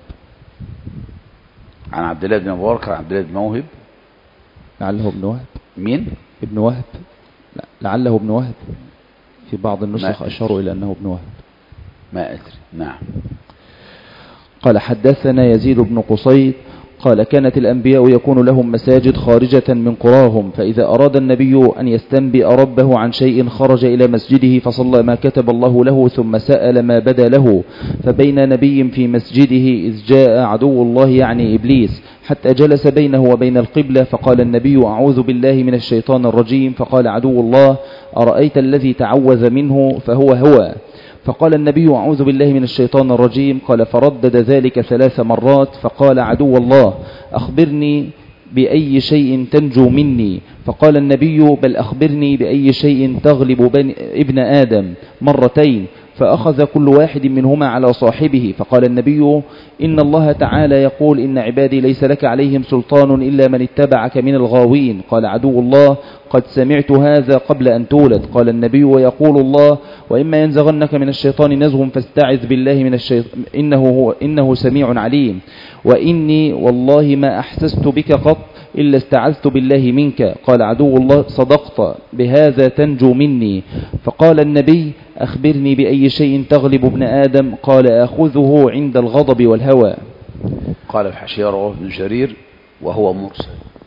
عن عبد الله بن المبارك عن عبد الله بن موهب، لعله ابن وهب. مين؟ ابن وهب. لا، لعله ابن وهب، في بعض النسخ أشاروا إلى أنه ابن وهب، ما أدري. نعم. قال: حدثنا يزيد بن قصيد قال: كانت الأنبياء يكون لهم مساجد خارجة من قراهم، فإذا أراد النبي أن يستنبئ ربه عن شيء خرج إلى مسجده فصلى ما كتب الله له ثم سأل ما بدا له، فبين نبي في مسجده إذ جاء عدو الله يعني إبليس حتى جلس بينه وبين القبلة، فقال النبي: أعوذ بالله من الشيطان الرجيم. فقال عدو الله: أرأيت الذي تعوذ منه فهو. فقال النبي: أعوذ بالله من الشيطان الرجيم. قال: فردد ذلك 3 مرات. فقال عدو الله: أخبرني بأي شيء تنجو مني. فقال النبي: بل أخبرني بأي شيء تغلب ابن آدم 2 فأخذ كل واحد منهما على صاحبه. فقال النبي: إن الله تعالى يقول: إن عبادي ليس لك عليهم سلطان إلا من اتبعك من الغاوين. قال عدو الله: قد سمعت هذا قبل أن تولد. قال النبي: ويقول الله: وإما ينزغنك من الشيطان نزغ فاستعذ بالله من الشيطان إنه سميع عليم. وإني والله ما أحسست بك قط إلا استعذت بالله منك. قال عدو الله: صدقت، بهذا تنجو مني. فقال النبي: أخبرني بأي شيء تغلب ابن آدم. قال: أخذه عند الغضب والهوى. قال الحاشية رواه ابن جرير وهو مرسل.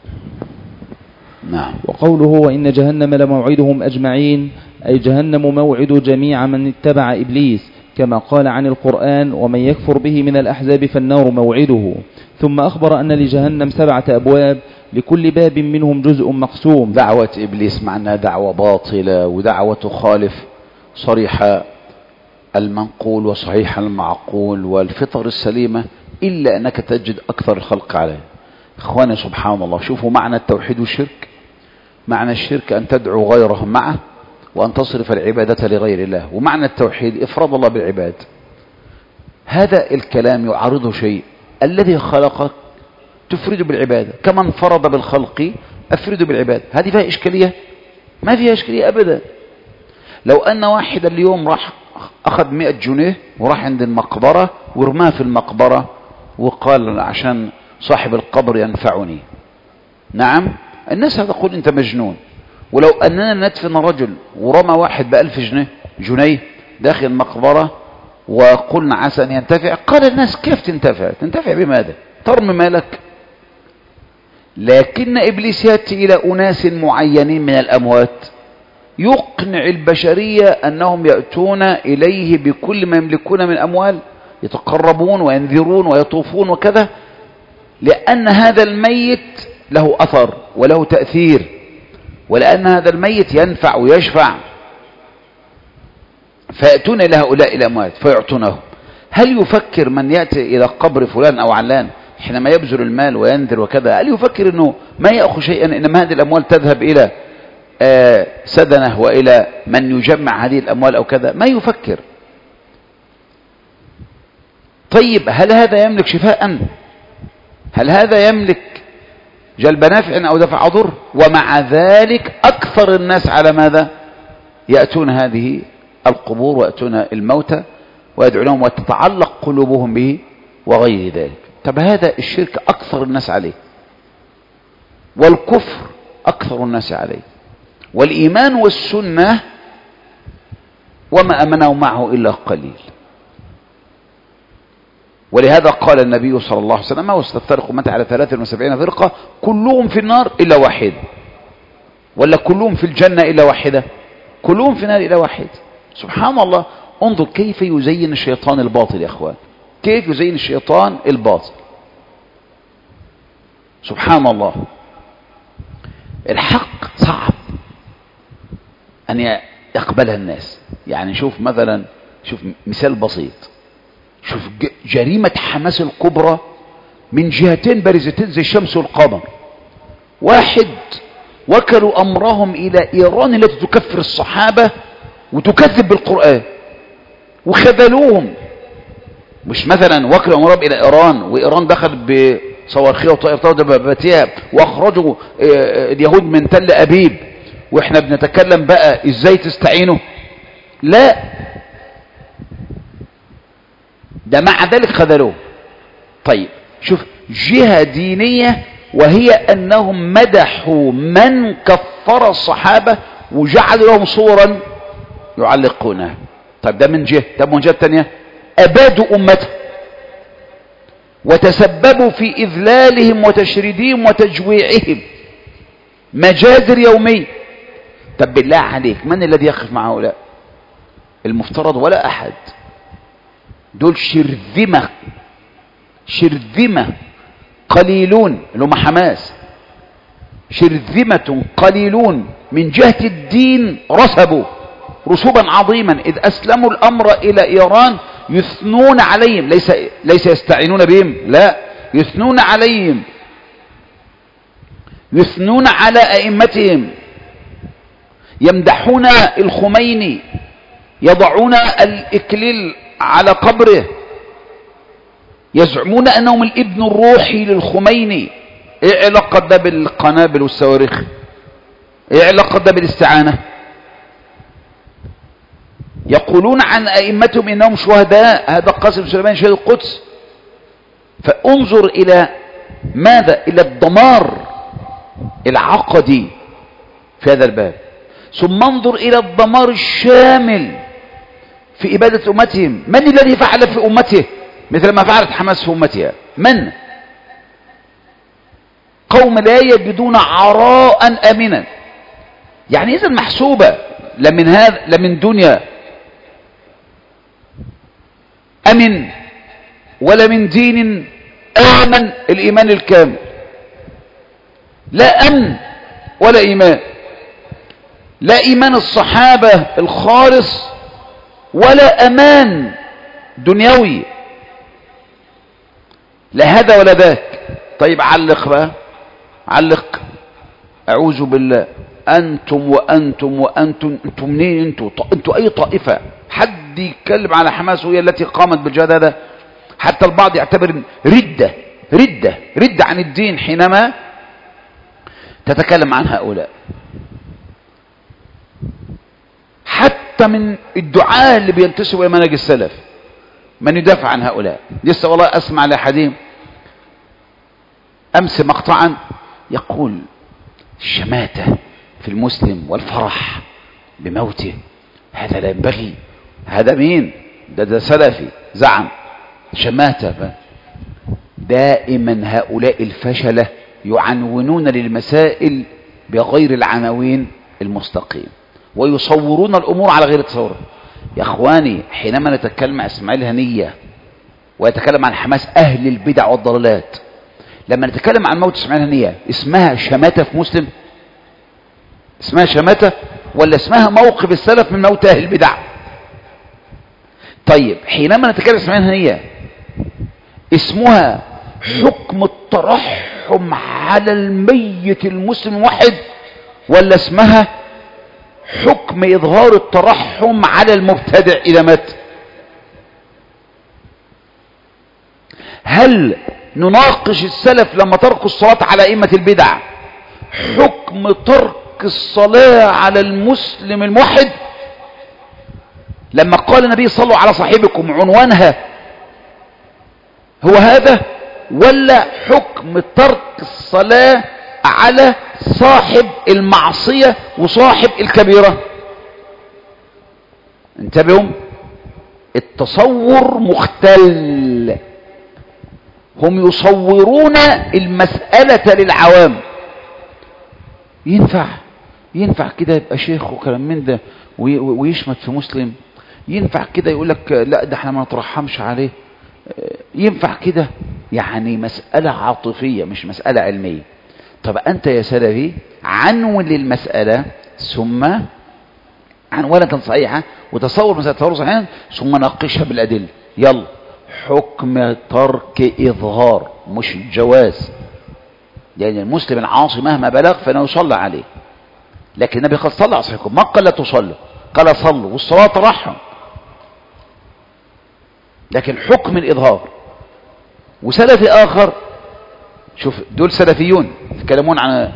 نعم. وقوله: وإن جهنم لموعدهم أجمعين، أي جهنم موعد جميع من اتبع إبليس، كما قال عن القرآن: ومن يكفر به من الأحزاب فالنار موعده. ثم أخبر أن لجهنم 7 أبواب، لكل باب منهم جزء مقسوم. دعوة إبليس معناها دعوة باطلة، ودعوة تخالف صريح المنقول وصحيح المعقول والفطر السليمة، إلا أنك تجد أكثر الخلق عليه. إخواني سبحان الله، شوفوا معنى التوحيد والشرك. معنى الشرك أن تدعو غيره معه وأن تصرف العبادة لغير الله، ومعنى التوحيد إفراد الله بالعباد. هذا الكلام يعارضه شيء: الذي خلقك تفرد بالعبادة، كما انفرد بالخلق أفرد بالعبادة. هذه فيها إشكالية؟ ما فيها إشكالية أبدا. لو أن واحد اليوم راح أخذ 100 جنيه وراح عند المقبرة ورماه في المقبرة وقال عشان صاحب القبر ينفعني، نعم، الناس هتقول أنت مجنون. ولو أننا ندفن رجل ورمى واحد ب1000 جنيه داخل المقبرة وقلنا عسى أن ينتفع، قال الناس: كيف تنتفع؟ تنتفع بماذا؟ ترمي مالك. لكن إبليس يأتي إلى أناس معينين من الأموات يقنع البشرية أنهم يأتون إليه بكل ما يملكون من أموال، يتقربون وينذرون ويطوفون وكذا، لأن هذا الميت له أثر وله تأثير، ولأن هذا الميت ينفع ويشفع، فيأتون إلى هؤلاء الأموات فيعطونه. هل يفكر من يأتي إلى قبر فلان أو علان حينما يبذل المال وينذر وكذا، هل يفكر أنه ما يأخذ شيئا، إنما هذه الأموال تذهب إلى سدنه وإلى من يجمع هذه الأموال أو كذا، ما يفكر. طيب هل هذا يملك شفاء؟ هل هذا يملك جلب نافع أو دفع ضر؟ ومع ذلك أكثر الناس على ماذا؟ يأتون هذه القبور ويأتون الموتى ويدعونهم وتتعلق قلوبهم به وغير ذلك. طب هذا الشرك أكثر الناس عليه، والكفر أكثر الناس عليه، والإيمان والسنة وما أمنوا معه إلا قليل. ولهذا قال النبي صلى الله عليه وسلم: وستفترق أمتي على 73 فرقة كلهم في النار إلا واحد. ولا كلهم في الجنة إلا واحدة؟ كلهم في النار إلا واحد. سبحان الله. انظر كيف يزين الشيطان الباطل يا أخوان، كيف يزين الشيطان الباطل. سبحان الله. الحق صعب أن يقبلها الناس. يعني شوف مثلا، شوف مثال بسيط، شوف جريمة حماس الكبرى من جهتين بارزتين زي الشمس والقمر. واحد وكلوا أمرهم إلى إيران التي تكفر الصحابة وتكذب بالقرآن وخذلوهم. مش مثلا وكلوا أمرهم إلى إيران وإيران دخل بصواريخها وطائرتها ودباباتها وأخرجوا اليهود من تل أبيب وإحنا بنتكلم بقى إزاي تستعينوا. لا، ده مع ذلك خذلوه. طيب شوف جهة دينية، وهي أنهم مدحوا من كفر الصحابة وجعلوا لهم صورا يعلقونها. طيب ده من جهة. طب من جهة تانية أبادوا أمته وتسببوا في إذلالهم وتشريدهم وتجويعهم مجازر يومية. طب بالله عليك من الذي يقف مع هؤلاء؟ المفترض ولا أحد. دول شرذمة قليلون اللي هم حماس، شرذمة قليلون من جهة الدين رسبوا رسوبا عظيما. إذ أسلموا الأمر إلى إيران يثنون عليهم، ليس يستعينون بهم، لا، يثنون عليهم، يثنون على أئمتهم، يمدحون الخميني، يضعون الإكليل على قبره، يزعمون أنهم الابن الروحي للخميني. ايه علاقة ده بالقنابل والصواريخ؟ ايه علاقة ده بالاستعانة؟ يقولون عن أئمتهم إنهم شهداء. هذا قاسم سليمان شهيد القدس. فانظر إلى ماذا؟ إلى الدمار العقدي في هذا الباب. ثم انظر إلى الدمار الشامل في إبادة أمتهم. من الذي فعل في أمته مثل ما فعلت حماس في أمتها؟ من؟ قوم لا يجدون عراء أمنا. يعني إذا محسوبة لا من دنيا أمن ولا من دين آمن الإيمان الكامل. لا أمن ولا إيمان، لا إيمان الصحابة الخالص ولا أمان دنيوي، لا هذا ولا ذاك. طيب علق بقى، علق. أعوذ بالله. أنتم وأنتم وأنتم، أنتم منين؟ أنتم أي طائفة؟ حد يتكلم على حماس وهي التي قامت بالجهاد هذا؟ حتى البعض يعتبر ردة عن الدين حينما تتكلم عن هؤلاء. حتى من الدعاء اللي بينتسبوا إلى منهج السلف من يدافع عن هؤلاء. لسه والله أسمع لحديث أمس مقطعا يقول الشماتة في المسلم والفرح بموته هذا لا ينبغي. هذا مين؟ ده سلفي زعم شماتة. دائما هؤلاء الفشلة يعنونون للمسائل بغير العناوين المستقيم ويصورون الأمور على غير تصورها. يا أخواني حينما نتكلم عن إسماعيل هنية ويتكلم عن حماس أهل البدع والضلالات، لما نتكلم عن موت إسماعيل هنية اسمها شماتة في مسلم؟ اسمها شماتة ولا اسمها موقف السلف من موت أهل البدع؟ طيب حينما نتكلم عن إسماعيل هنية اسمها حكم الترحم على الميت المسلم واحد ولا اسمها حكم إظهار الترحم على المبتدع إذا مات؟ هل نناقش السلف لما تركوا الصلاة على أئمة البدع حكم ترك الصلاة على المسلم الموحد؟ لما قال النبي صلوا على صاحبكم عنوانها هو هذا، ولا حكم ترك الصلاة على صاحب المعصية وصاحب الكبيرة؟ انتبهوا، التصور مختل، هم يصورون المسألة للعوام. ينفع كده يبقى شيخ وكلام من ده ويشمت في مسلم؟ ينفع كده يقول لك لا ده احنا ما نترحمش عليه؟ ينفع كده؟ يعني مسألة عاطفية مش مسألة علمية. طب أنت يا سلفي عنون للمسألة ثم عنوانة صحيحة وتصور مسألة تصور صحيحا ثم ناقشها بالأدلة. يلا، حكم ترك إظهار مش الجواز، لأن المسلم العاصي مهما بلغ فإنه يصلى عليه، لكن النبي قال صلى على صحيحكم، ما قال لا تصلوا، قال صلوا، والصلاة ترحم. لكن حكم الإظهار. وسلفي آخر، شوف دول سلفيون يتكلمون عن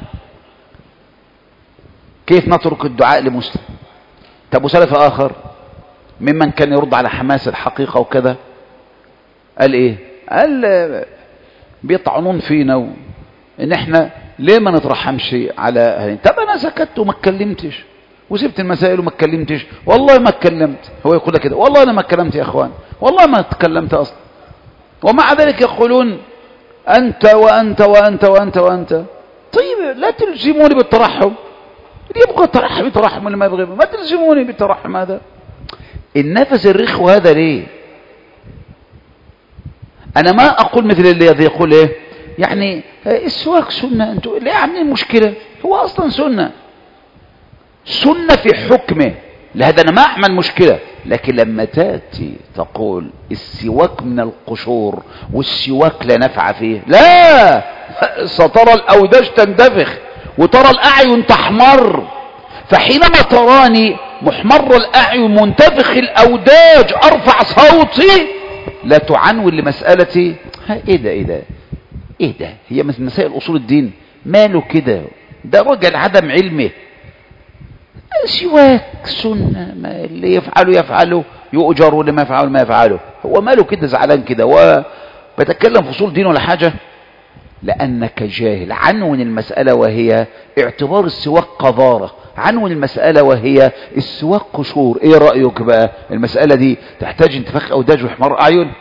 كيف نترك الدعاء لمسلم. طب وسلفي آخر ممن كان يرد على حماس الحقيقة وكذا قال ايه؟ قال بيطعنون فينا ان احنا ليه ما نترحمش على اهلنا. طب انا سكت وما اتكلمتش وسبت المسائل وما اتكلمتش، والله ما اتكلمت. هو يقول لك كده، والله انا ما اتكلمت يا اخوان، والله ما اتكلمت اصلا. ومع ذلك يقولون انت وانت وانت وانت وانت. طيب لا تلزموني بالترحم، اللي يبغى الترحم يترحم، اللي ما يبغى ما تلزموني بالترحم. هذا النفس الرخو هذا ليه؟ انا ما اقول مثل الذي يقول ايه يعني السواك سنة، انتوا ليه عاملين مشكلة؟ هو اصلا سنة في حكمه، لهذا انا ما اعمل مشكلة. لكن لما تأتي تقول السواك من القشور والسواك لا نفع فيه، لا، سترى الاوداج تندفخ وترى الاعين تحمر. فحينما تراني محمر الاعين منتفخ الاوداج ارفع صوتي، لا تعنون لمسألتي ايه ده هي مثل مسائل اصول الدين، ماله كده؟ ده رجل عدم علمه. سواك سنة، ما اللي يفعله يؤجر، واللي ما يفعله ما يفعله. هو ماله كده زعلان كده وبتكلم في اصول دين ولا حاجة؟ لأنك جاهل. عنون المسألة وهي اعتبار السواك قذارة، عنون المسألة وهي السواك قشور. ايه رأيك بقى؟ المسألة دي تحتاج انتفاخ أوداج وحمار أعين.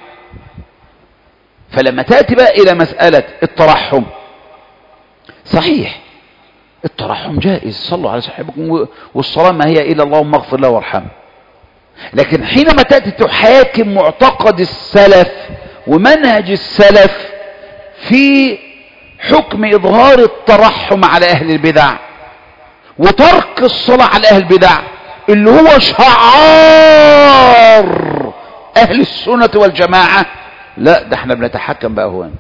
فلما تأتي بقى إلى مسألة الترحم، صحيح الترحم جائز، صلوا على صاحبكم، والصلاة ما هي إلا اللهم اغفر له وارحمه. لكن حينما تأتي تحاكم معتقد السلف ومنهج السلف في حكم إظهار الترحم على أهل البدع وترك الصلاة على أهل البدع اللي هو شعار أهل السنة والجماعة، لا ده احنا بنتحكم بقى. هو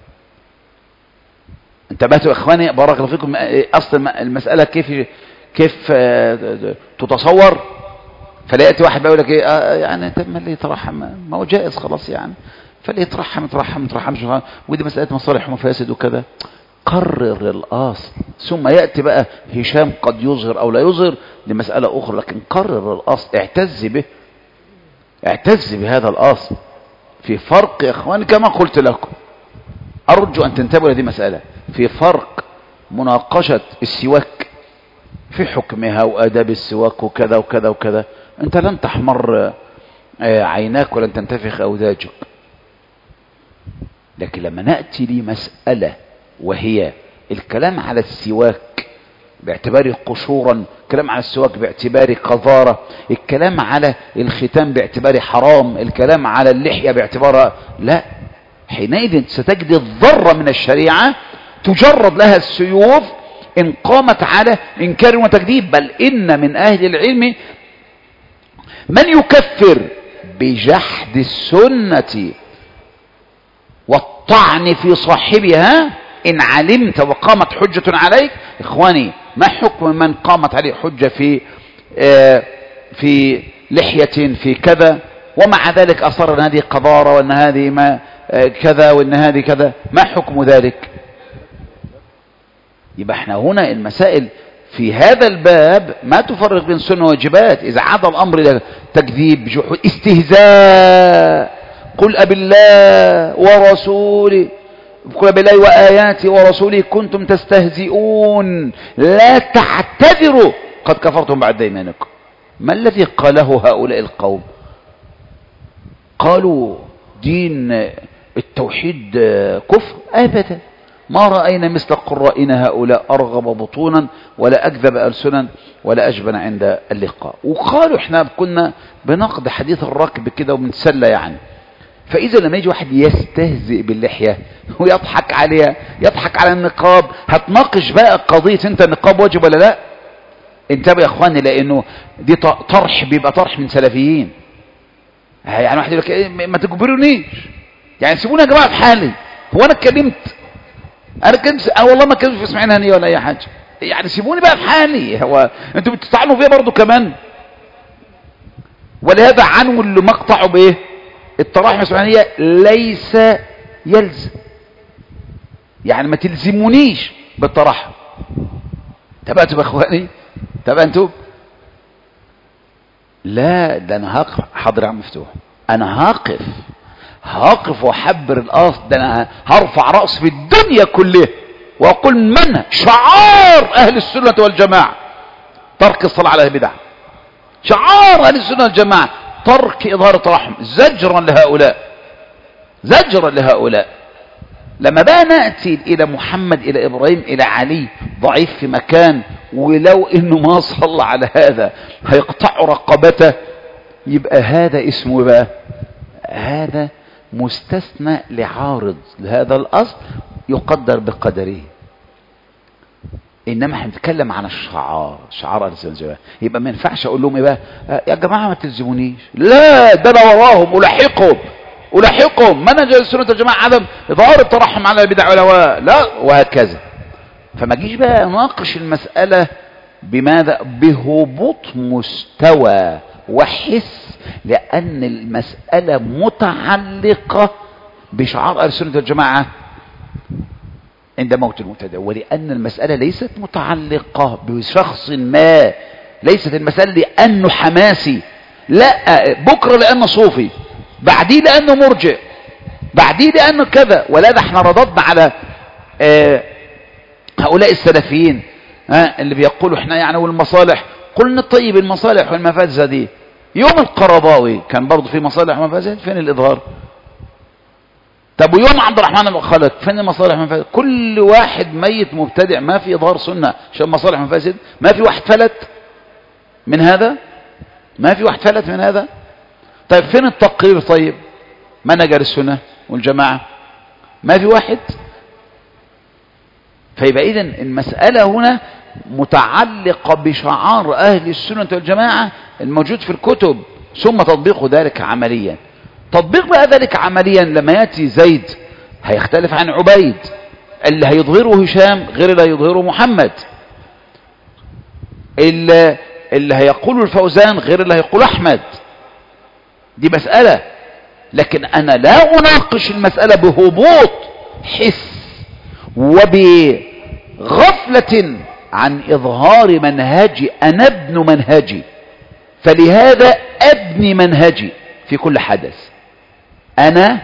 انتبهتوا يا اخواني بارك الله فيكم؟ اصلا المسألة كيف تتصور. فلا يأتي واحد بقى يقول لك ايه يعني طب ما اللي يترحم ما هو جائز خلاص يعني، فاللي يترحم ودي مسألة مصالح ومفاسد وكذا. قرر الأصل ثم يأتي بقى هشام قد يظهر أو لا يظهر لمسألة أخرى، لكن قرر الأصل، اعتز بهذا الأصل. في فرق يا اخواني كما قلت لكم، أرجو أن تنتبهوا لهذه مسألة، في فرق مناقشة السواك في حكمها وآداب السواك وكذا وكذا وكذا. أنت لن تحمر عيناك ولن تنتفخ أوداجك. لكن لما نأتي لمسألة وهي الكلام على السواك باعتباره قشورا، الكلام على السواك باعتباره قذارة، الكلام على الختام باعتباره حرام، الكلام على اللحية باعتبارها لا، حينئذ ستجد الذرة من الشريعة تجرد لها السيوف إن قامت على إنكار وتكذيب. بل إن من أهل العلم من يكفر بجحد السنة والطعن في صاحبها إن علمت وقامت حجة عليك. إخواني، ما حكم من قامت عليه حجة في في لحية في كذا، ومع ذلك أصر أن هذه قذارة وأن هذه ما كذا وأن هذه كذا، ما حكم ذلك؟ يبقى احنا هنا المسائل في هذا الباب ما تفرق بين سنة وواجبات. إذا عاد الأمر إلى تكذيب، جحود، استهزاء، قل أبي الله ورسوله، قل أبي الله وآياته ورسوله كنتم تستهزئون لا تعتذروا قد كفرتم بعد إيمانكم. ما الذي قاله هؤلاء القوم؟ قالوا دين التوحيد كفر؟ أبدا، ما رأينا مثل قرائنا هؤلاء أرغب بطونا ولا أكذب ألسنا ولا أجبن عند اللقاء. وقالوا احنا كنا بنقد حديث الركب كده وبنتسلى يعني. فإذا لما يجي واحد يستهزئ باللحية ويضحك عليها، يضحك على النقاب، هتناقش بقى قضية انت النقاب واجب ولا لا؟ انتبه يا اخواني، لانه دي طرح بيبقى طرح من سلفيين. يعني واحد يقول لك ايه ما تجبرونيش، يعني سيبوني يا جماعه في حالي، هو انا اتكلمت؟ والله ما اتكلمت في اسماعيل هنيه ولا اي حاجه، يعني سيبوني بقى في حالي. هو انتوا بتستعنوا فيها برضو كمان؟ ولهذا عنوا اللي مقطعوا بايه؟ التراحم الاسماعيليه ليس يلزم، يعني ما تلزمونيش بالتراحم. تبقى اخواني، تبقى انتوا لا، ده انا هقف. حاضر يا عم مفتوح، انا هقف واحبر الاصل، ده انا هرفع رأس في الدنيا كلها واقول من شعار اهل السنة والجماعة ترك الصلاة على البدع، شعار اهل السنة والجماعة ترك اظهار الترحم، زجرا لهؤلاء. لما بقى نأتي الى محمد، الى ابراهيم، الى علي، ضعيف في مكان، ولو انه ما صلى على هذا هيقطع رقبته، يبقى هذا اسمه بقى هذا مستثنى لعارض لهذا الاصل يقدر بقدره. انما احنا بنتكلم عن الشعار، شعار اهل السنه والجماعه. يبقى ما ينفعش اقول لهم ايه بقى يا جماعه ما تلزمونيش، لا، ده انا وراهم الحقهم منهج السنه والجماعه عدم اظهار الترحم على البدع والهواء، لا، وهكذا. فما جيش بقى ناقش المساله بماذا؟ بهبوط مستوى وحس، لان المساله متعلقه بشعار اهل السنه والجماعه عند موت المبتدع، ولأن المسألة ليست متعلقة بشخص ما، ليست المسألة لأنه حماسي، لا، بكرة لأنه صوفي، بعديه لأنه مرجع، بعديه لأنه كذا. ولا احنا رددنا على هؤلاء السلفيين اللي بيقولوا احنا يعني والمصالح، قلنا طيب المصالح والمفاسد دي يوم القرضاوي كان برضو في مصالح ومفاسد، فين الإظهار؟ طب ويوم عبد الرحمن الخلق فين المصالح والمفاسد؟ كل واحد ميت مبتدع ما في إظهار سنة عشان مصالح ومفاسد، ما في واحد فلت من هذا، ما في واحد فلت من هذا. طيب فين التقرير؟ طيب منهج السنة والجماعة ما في واحد. فيبقى إذن المسألة هنا متعلقة بشعار أهل السنة والجماعة الموجود في الكتب، ثم تطبيق ذلك عمليا. تطبيق بقى ذلك عمليا لما يأتي زيد هيختلف عن عبيد، اللي هيظهره هشام غير اللي هيظهره محمد، اللي هيقوله الفوزان غير اللي هيقوله أحمد. دي مسألة، لكن أنا لا أناقش المسألة بهبوط حس وبغفلة عن إظهار منهجي. أنا ابن منهجي، فلهذا أبني منهجي في كل حدث. أنا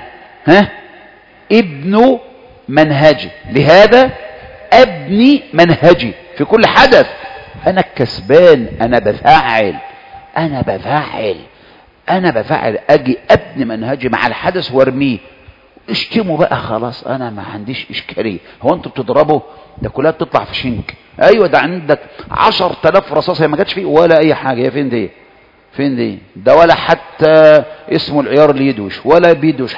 ابن منهجي، لهذا أبني منهجي في كل حدث. أنا الكسبان، أنا بفعل أجي أبني منهجي مع الحدث وارميه. اشتموا بقى خلاص، أنا ما عنديش إشكالية. هو أنتوا بتضربوا ده كلها بتطلع في شنك؟ أيوة، ده عندك 10,000 رصاصة ما جاتش فيه ولا أي حاجة. هي فين دي؟ ده ولا حتى اسمه العيار اللي يدوش، ولا بيدوش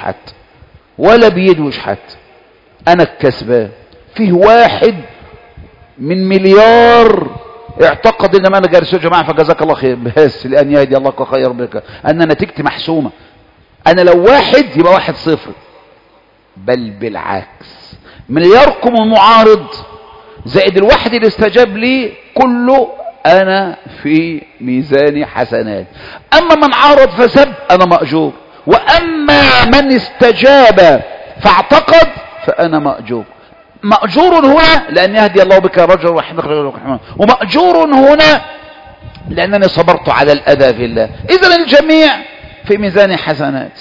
حتى. أنا الكسبان. فيه واحد من مليار اعتقد ان ما انا جالس يا جماعه فجزاك الله خير، بس لان يهدي الله وخير بك ان نتيجتي محسومه. انا لو واحد يبقى 1-0، بل بالعكس، ملياركم المعارض زائد الواحد اللي استجاب لي كله أنا في ميزان حسنات. أما من عارض فسب أنا مأجور، وأما من استجاب فاعتقد فأنا مأجور. مأجور هنا لأن يهدي الله بك رجل واحد، ومأجور هنا لأنني صبرت على الأذى في الله. إذن الجميع في ميزان حسنات.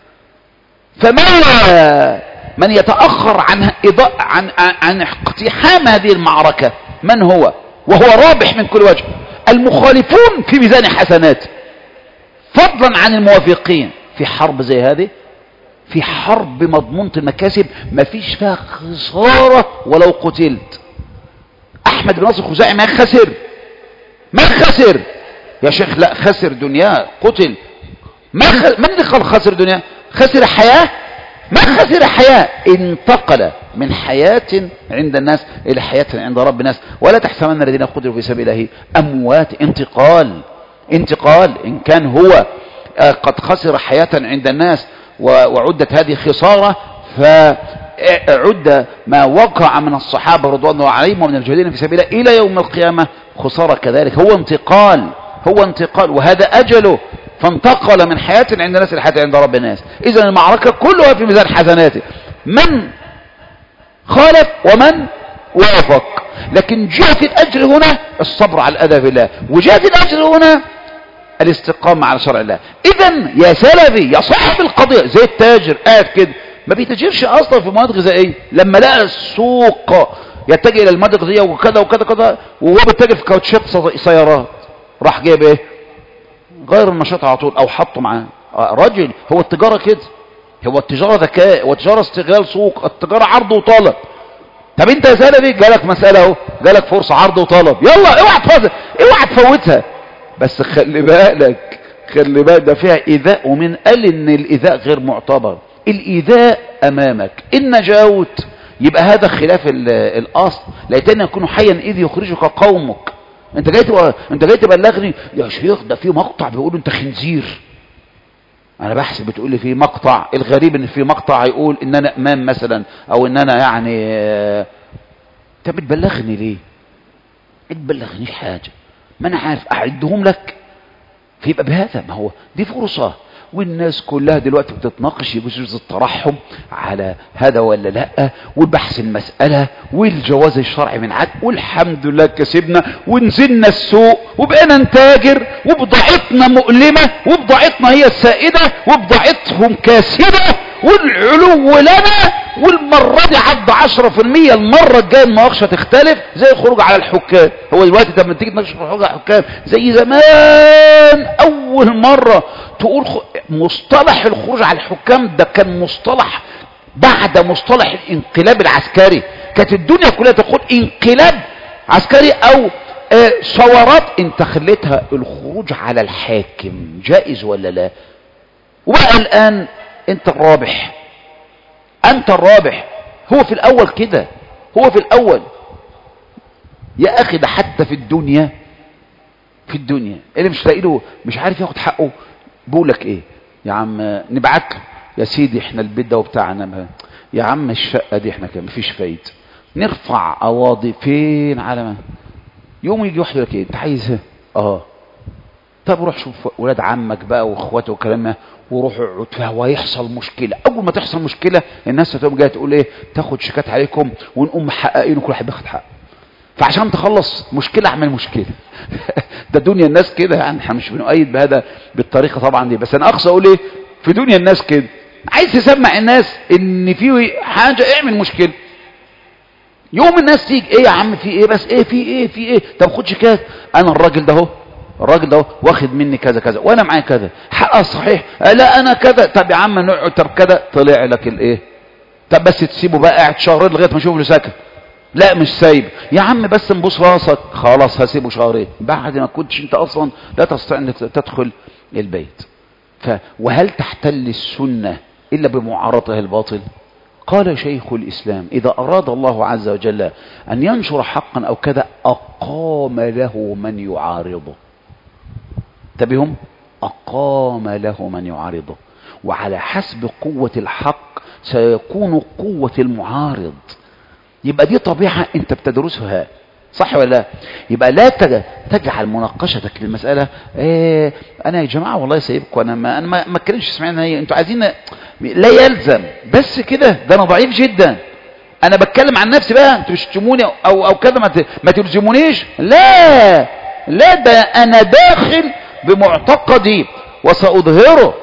من يتأخر عن اقتحام هذه المعركة من هو؟ وهو رابح من كل وجه. المخالفون في ميزان حسنات، فضلا عن الموافقين. في حرب زي هذه، في حرب مضمونة المكاسب ما فيش فيها خسارة ولو قتلت. أحمد بن ناصر الخزاعي ما خسر يا شيخ، لا خسر دنياه، قتل. من اللي قال خسر دنياه؟ خسر حياة؟ ما خسر حياة، انتقل من حياة عند الناس إلى حياة عند رب الناس. ولا تحسبن الذين قتلوا في سبيل الله أموات، انتقال. إن كان هو قد خسر حياة عند الناس وعدت هذه خسارة، فعد ما وقع من الصحابة رضوان الله عليهم ومن الجاهدين في سبيل الله إلى يوم القيامة خسارة كذلك. هو انتقال وهذا أجله، فانتقل من حياة عند الناس إلى حياة عند رب الناس. إذن المعركة كلها في ميزان حسناته، من خالف ومن وافق. لكن جهة الأجر هنا الصبر على الأذى في الله، وجهة الأجر هنا الاستقامة على شرع الله. إذن يا سلفي يا صاحب القضية، زي التاجر قاعد كده ما بيتاجرش أصلا في مواد غذائية، لما لقى السوق يتجه إلى المواد الغذائية وكذا وكذا كذا، وهو بيتاجر في كاوتشات سيارات، راح جايب ايه؟ غير النشاط على طول، او حطه معاه. راجل، هو التجارة كده، هو التجارة ذكاء، والتجارة استغلال سوق، التجارة عرض وطلب. طب انت يا سلفي جالك مسألة اهو، جالك فرصة عرض وطلب، يلا اوعى تفوتها. بس خلي بالك ده فيها ايذاء، ومن قال ان الايذاء غير معتبر. الايذاء امامك، ان نجوت يبقى هذا خلاف الاصل. ليتن يكون حيا اذ يخرجك قومك. انت جاي تبلغني يا شيخ ده في مقطع بيقولوا انت خنزير. انا بحسب بتقول لي في مقطع، الغريب ان في مقطع يقول ان انا امام مثلا، او ان انا يعني انت بتبلغني ليه؟ ما تبلغنيش حاجه، ما انا عارف اعدهم لك. فيبقى بهذا، ما هو دي فرصه، والناس كلها دلوقتي بتتناقش بجوز الترحم على هذا ولا لا، وبحث المسألة والجواز الشرعي من عد، والحمد لله كسبنا ونزلنا السوق وبقينا نتاجر، وبضاعتنا مؤلمة، وبضاعتنا هي السائدة، وبضاعتهم كاسدة، والعلو لنا. والمرة دي عد 10%، المرة الجاية المناقشة تختلف، زي الخروج على الحكام. هو دلوقتي لما تيجي تناقش الخروج على الحكام زي زمان، أول مرة تقول مصطلح الخروج على الحكام ده كان مصطلح بعد مصطلح الانقلاب العسكري. كانت الدنيا كلها تقول انقلاب عسكري أو ثورات، انت خليتها الخروج على الحاكم جائز ولا لا؟ وبقى الآن انت الرابح، هو في الأول كده، يا أخي ده حتى في الدنيا اللي مش لاقي له، مش عارف ياخد حقه، بقولك ايه يا عم نبعت له يا سيدي احنا البيت ده وبتاعنا، يا عم الشقة دي احنا كده مفيش فايدة، نرفع قواضي فين على ما يوم يجي واحد يقول لك ايه انت عايز طب روح شوف ولاد عمك بقى واخواته وكلامه، وروح اقعد فيها ويحصل مشكله. اول ما تحصل مشكله الناس هتقوم جايه تقول ايه، تاخد شيكات عليكم ونقوم محققين وكل واحد بياخد حقه. فعشان تخلص مشكله اعمل مشكله. ده دنيا الناس كده، يعني احنا مش بنؤيد بهذا بالطريقه طبعا دي، بس انا اقصد اقول ايه، في دنيا الناس كده عايز تسمع الناس ان في حاجه اعمل مشكله. يوم الناس تيجي ايه يا عم في ايه، بس ايه في ايه طب خد شيكات، انا الراجل ده واخد مني كذا كذا وانا معايا كذا، حقها صحيح، لا انا كذا، طب يا عم نقعد، طب كذا طلع لك الايه، طب بس تسيبه بقى قاعد شهرين لغايه ما اشوف له سكن، لا مش سايب يا عم بس نبوس راسك، خلاص هسيبه شهرين بعد ما كنتش انت اصلا لا تستطيع ان تدخل البيت. وهل تحتل السنه الا بمعارضه الباطل؟ قال شيخ الإسلام إذا أراد الله عز وجل أن ينشر حقا أو كذا أقام له من يعارضه. تبهم أقام له من يعارضه، وعلى حسب قوة الحق سيكون قوة المعارض. يبقى دي طبيعة أنت بتدرسها، صح ولا لا؟ يبقى لا تجعل مناقشتك للمسألة انا يا جماعة والله سايبكم، انا ما اتكلمش، سمعنا هي انتوا عايزين، لا يلزم بس كده، ده انا ضعيف جدا، انا بتكلم عن نفسي بقى، انتوا تشتموني او كذا ما تلزمونيش، لا لا، ده انا داخل بمعتقدي وسأظهره.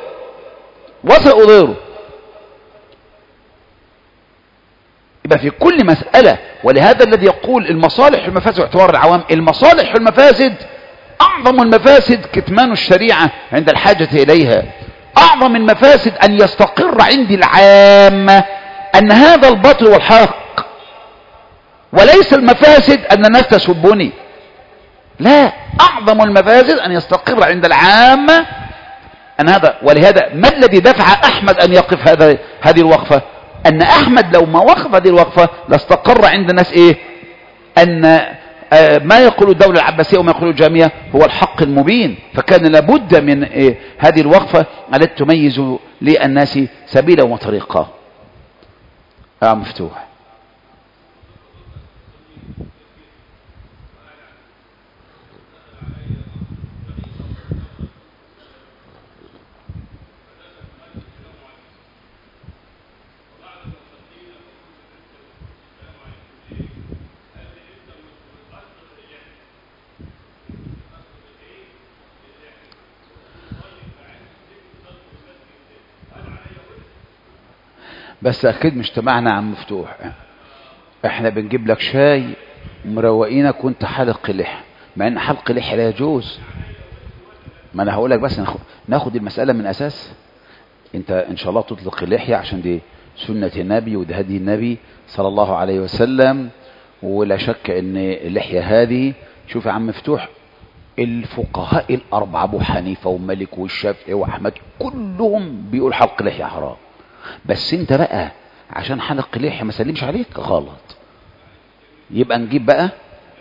يبقى في كل مسألة، ولهذا الذي يقول المصالح والمفاسد واعتبار العوام، المصالح والمفاسد أعظم المفاسد كتمان الشريعة عند الحاجة إليها، أعظم المفاسد أن يستقر عندي العامة أن هذا الباطل والحق، وليس المفاسد أن الناس تسبني، لا، أعظم المفاسد أن يستقر عند العامة أن هذا. ولهذا ما الذي دفع أحمد أن يقف هذه الوقفة؟ أن أحمد لو ما وقف هذه الوقفة لاستقر عند الناس إيه؟ أن ما يقول الدولة العباسية وما يقول الجامية هو الحق المبين، فكان لابد من هذه الوقفة التي تميز للناس سبيلا وطريقا. مفتوح. بس اكيد مش تبعنا عم مفتوح، احنا بنجيب لك شاي مروقينك وانت حلق لحى، مع ان حلق لحى لا يجوز. ما انا هقول لك بس ناخد المسألة من اساس. انت ان شاء الله تطلق اللحية عشان دي سنة النبي وده هدي النبي صلى الله عليه وسلم، ولا شك ان اللحية هذه، شوف يا عم مفتوح، الفقهاء الاربعة ابو حنيفة ومالك والشافعي واحمد كلهم بيقول حلق لحية حرام، بس انت بقى عشان حلق لحية ما سلمش عليك غلط، يبقى نجيب بقى.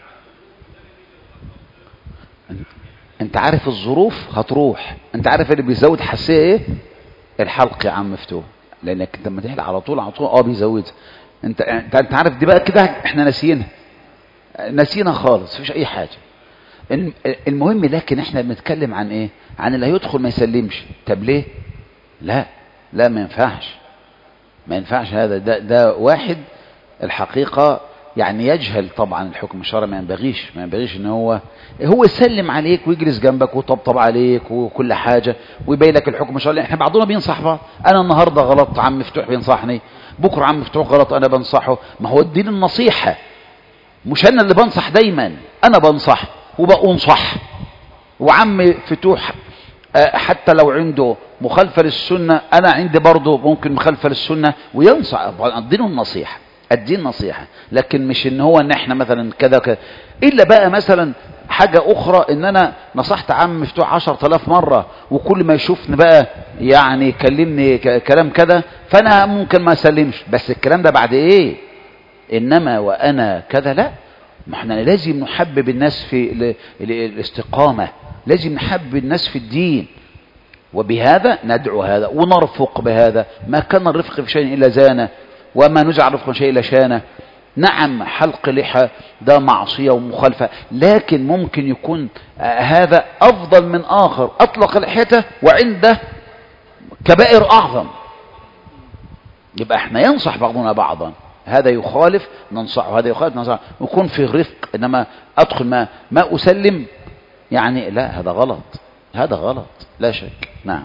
انت عارف الظروف هتروح، انت عارف اللي بيزود حساسية ايه؟ الحلق يا عم مفتوح، لانك انت لما تحلق على طول بيزود. انت عارف دي بقى كده احنا ناسينا خالص، مفيش اي حاجة. المهم لكن احنا بنتكلم عن ايه؟ عن اللي هيدخل ما يسلمش. طب ليه؟ لا ما ينفعش هذا. ده واحد الحقيقة يعني يجهل طبعا الحكم الشرعي، ما ينبغيش ان هو يسلم عليك ويجلس جنبك ويطبطب عليك وكل حاجة ويبين لك الحكم الشرعي. احنا بعضنا بينصح بعض، انا النهاردة غلط عم مفتوح بينصحني، بكرة عم مفتوح غلط انا بنصحه. ما هو الدين النصيحة، مش انا اللي بنصح دايما، انا بنصح وبأنصح. وعم فتوح حتى لو عنده مخالفة للسنة، انا عندي برضه ممكن مخالفة للسنة وينصح. الدين النصيحة، الدين نصيحة، لكن مش ان هو ان احنا مثلا كذا الا بقى مثلا حاجة اخرى ان انا نصحت عم مفتوح 10,000 مرة وكل ما يشوفني بقى يعني يكلمني كلام كذا، فانا ممكن ما اسلمش. بس الكلام ده بعد ايه؟ انما وانا كذا لا. ما احنا لازم نحبب الناس في الاستقامة، لازم نحبب الناس في الدين، وبهذا ندعو هذا ونرفق بهذا. ما كان الرفق في شيء إلا زانه، وما نزع الرفق في شيء إلا شانه. نعم حلق لحى ده معصية ومخالفة، لكن ممكن يكون هذا أفضل من آخر أطلق لحيته وعنده كبائر أعظم. يبقى احنا ينصح بعضنا بعضا، هذا يخالف ننصحه، هذا يخالف ننصحه، ويكون في رفق. إنما أدخل ما أسلم يعني لا، هذا غلط لا شك. نعم.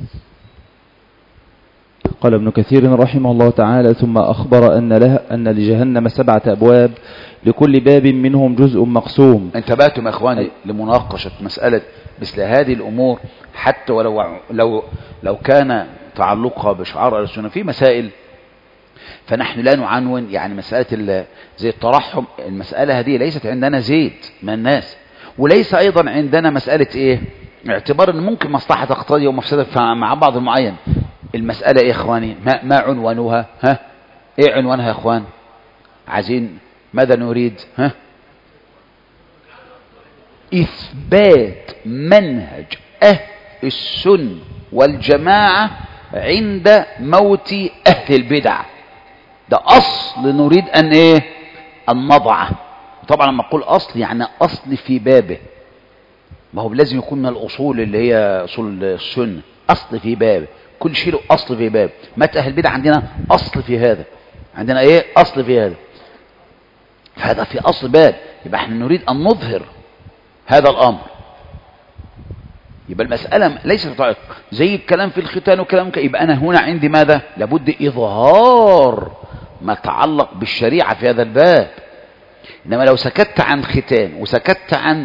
قال ابن كثير رحمه الله تعالى: ثم أخبر أن لجهنم 7 أبواب، لكل باب منهم جزء مقسوم. انتبهتم يا إخواني لمناقشة مسألة مثل هذه الأمور، حتى ولو كان تعلقها بشعار أهل السنة في مسائل، فنحن لا نعنون يعني مسألة زي الترحم. المسألة هذه ليست عندنا زيد من الناس، وليس أيضا عندنا مسألة إيه؟ اعتبار أن ممكن مصلحة تقتضي ومفسدة مع بعض المعين. المسألة إيه يا إخواني؟ ما عنوانها؟ إيه عنوانها يا إخوان؟ عايزين ماذا نريد؟ إثبات منهج أهل السنة والجماعة عند موت أهل البدع. ده أصل نريد أن إيه؟ أن نضعه. طبعا لما أقول أصل يعني أصل في بابه، ما هو لازم يكون من الأصول اللي هي أصول السنة، أصل في بابه، كل شيء له أصل في بابه. متى أهل البدع عندنا أصل في هذا، عندنا إيه أصل في هذا، فهذا في أصل باب، يبقى احنا نريد أن نظهر هذا الأمر. يبقى المسألة ليست طريق زي الكلام في الختان وكلام يبقى أنا هنا عندي ماذا؟ لابد إظهار ما يتعلق بالشريعة في هذا الباب. إنما لو سكت عن ختان وسكت عن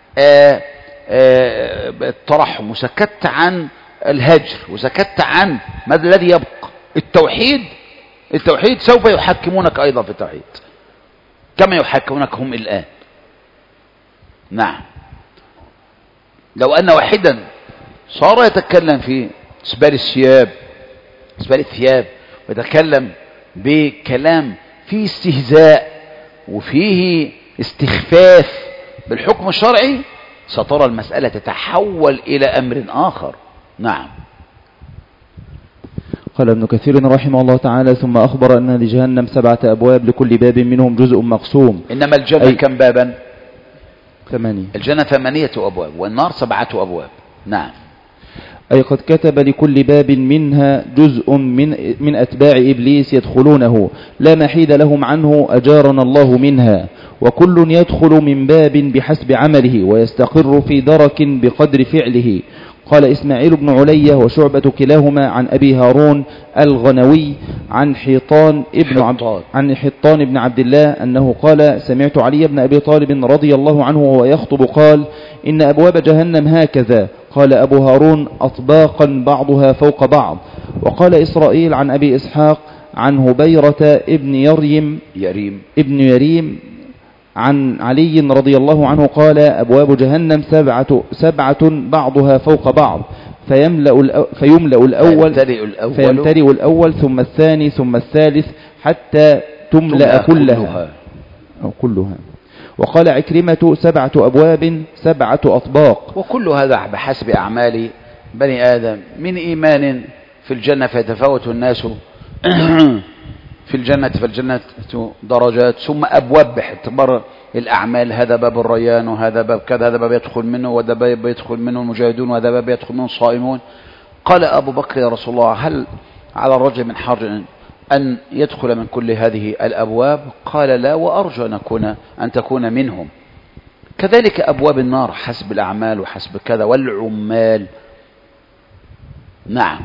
الترحم وسكت عن الهجر وسكت عن ماذا الذي يبقى؟ التوحيد سوف يحكمونك أيضا في التوحيد كما يحكمونك هم الآن. نعم. لو أن واحدا صار يتكلم في اسبال الثياب ويتكلم بكلام فيه استهزاء وفيه استخفاف بالحكم الشرعي، سترى المسألة تتحول إلى أمر آخر. نعم. قال ابن كثير رحمه الله تعالى: ثم أخبر أن لجهنم 7 أبواب لكل باب منهم جزء مقسوم. إنما الجنة كم بابا؟ 8. الجنة 8 أبواب والنار 7 أبواب. نعم. أي قد كتب لكل باب منها جزء من أتباع إبليس يدخلونه لا محيد لهم عنه أجارنا الله منها، وكل يدخل من باب بحسب عمله ويستقر في درك بقدر فعله. قال إسماعيل بن علية وشعبة كلاهما عن أبي هارون الغنوي عن حطان بن عبد الله أنه قال: سمعت علي بن أبي طالب رضي الله عنه وهو يخطب قال: إن أبواب جهنم هكذا. قال أبو هارون: أطباقا بعضها فوق بعض. وقال إسرائيل عن أبي إسحاق عن هبيرة ابن يريم عن علي رضي الله عنه قال: أبواب جهنم 7 بعضها فوق بعض، فيملأ الأول ثم الثاني ثم الثالث حتى تملأ كلها. وقال عكرمة: 7 أبواب 7 أطباق. وكل هذا بحسب أعمال بني آدم من إيمان في الجنة، فيتفاوت الناس في الجنة، فالجنة درجات، ثم أبواب باعتبار الأعمال، هذا باب الريان وهذا باب كذا، هذا باب يدخل منه وهذا باب يدخل منه المجاهدون وهذا باب يدخل منه الصائمون. قال أبو بكر: يا رسول الله، هل على الرجل من حرج أن يدخل من كل هذه الأبواب؟ قال: لا، وأرجو أن تكون منهم. كذلك أبواب النار حسب الأعمال وحسب كذا، والعمال. نعم.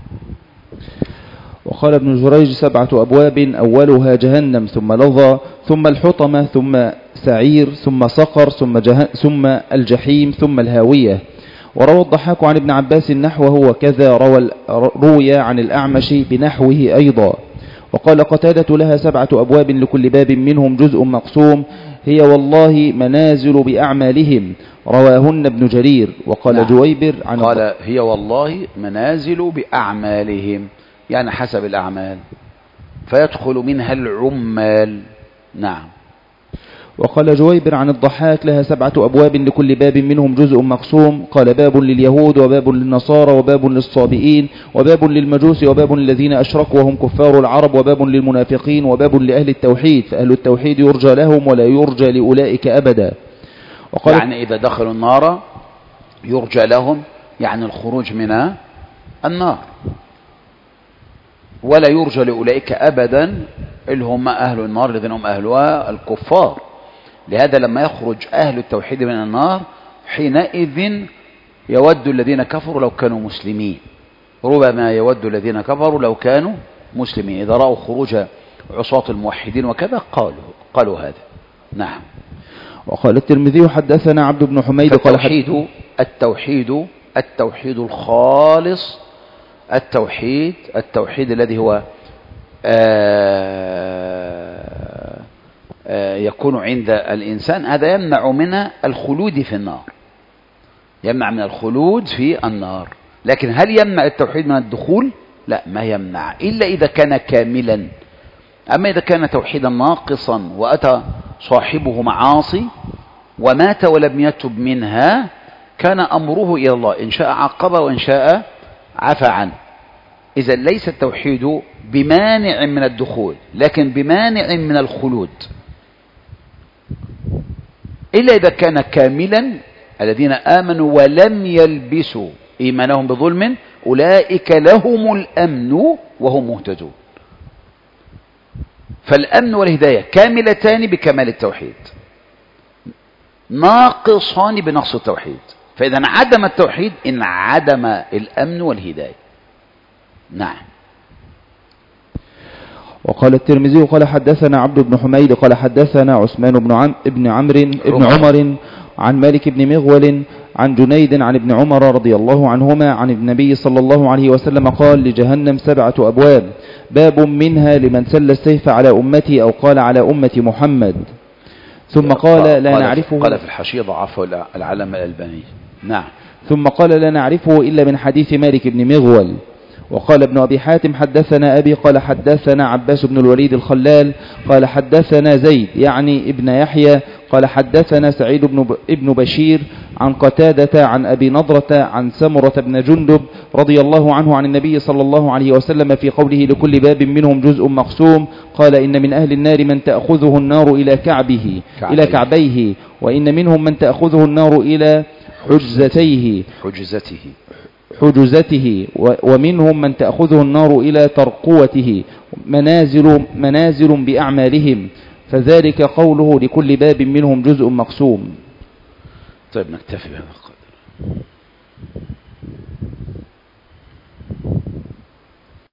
وقال ابن جريج: 7 أبواب أولها جهنم ثم لظى ثم الحطمة ثم سعير ثم صقر ثم الجحيم ثم الهاوية. وروى الضحاك عن ابن عباس نحوه وكذا روي عن الأعمش بنحوه أيضا. وقال قتادة: لها 7 أبواب لكل باب منهم جزء مقسوم، هي والله منازل بأعمالهم. رواهن ابن جرير. وقال نعم. جويبر قال: هي والله منازل بأعمالهم، يعني حسب الأعمال، فيدخل منها العمال. نعم. وقال جويبر عن الضحاك: لها 7 أبواب لكل باب منهم جزء مقسوم. قال: باب لليهود وباب للنصارى وباب للصابئين وباب للمجوس وباب للذين أشركوا وهم كفار العرب وباب للمنافقين وباب لأهل التوحيد، فأهل التوحيد يرجى لهم ولا يرجى لأولئك أبدا. يعني إذا دخلوا النار يرجى لهم، يعني الخروج من النار، ولا يرجى لأولئك أبدا اللي هم أهل النار الذين هم أهلها الكفار. لهذا لما يخرج أهل التوحيد من النار حينئذ يود الذين كفروا لو كانوا مسلمين، ربما يود الذين كفروا لو كانوا مسلمين إذا رأوا خروج عصاة الموحدين وكذا قالوا هذا. نعم. وقال الترمذي: حدثنا عبد بن حميد قال: التوحيد الخالص، التوحيد الذي هو يكون عند الإنسان، هذا يمنع من الخلود في النار، يمنع من الخلود في النار. لكن هل يمنع التوحيد من الدخول؟ لا، ما يمنع إلا إذا كان كاملا. أما إذا كان توحيدا ناقصا وأتى صاحبه معاصي ومات ولم يتب منها، كان أمره إلى الله، إن شاء عقبه وإن شاء عفى عنه. إذا ليس التوحيد بمانع من الدخول، لكن بمانع من الخلود. إلا إذا كان كاملا. الذين آمنوا ولم يلبسوا إيمانهم بظلم أولئك لهم الأمن وهم مهتدون. فالأمن والهداية كاملتان بكمال التوحيد، ناقصان بنقص التوحيد. فإذا انعدم التوحيد انعدم الأمن والهداية. نعم. وقال الترمذي قال حدثنا عبد بن حميد قال حدثنا عثمان بن عمر عن مالك بن مغول عن جنيد عن ابن عمر رضي الله عنهما عن النبي صلى الله عليه وسلم قال لجهنم 7 أبواب، باب منها لمن سل السيف على أمتي أو قال على أمة محمد. ثم قال لا نعرفه، قال في الحاشية ضعفه العلامة الألباني. نعم. ثم قال لا نعرفه إلا من حديث مالك بن مغول. وقال ابن أبي حاتم حدثنا أبي قال حدثنا عباس بن الوليد الخلال قال حدثنا زيد يعني ابن يحيى قال حدثنا سعيد ابن بشير عن قتادة عن أبي نضرة عن سمرة بن جندب رضي الله عنه عن النبي صلى الله عليه وسلم في قوله لكل باب منهم جزء مقسوم قال إن من أهل النار من تأخذه النار إلى كعبيه وإن منهم من تأخذه النار إلى حجزته ومنهم من تأخذه النار إلى ترقوته منازل بأعمالهم فذلك قوله لكل باب منهم جزء مقسوم. طيب نكتفي بهذا القدر.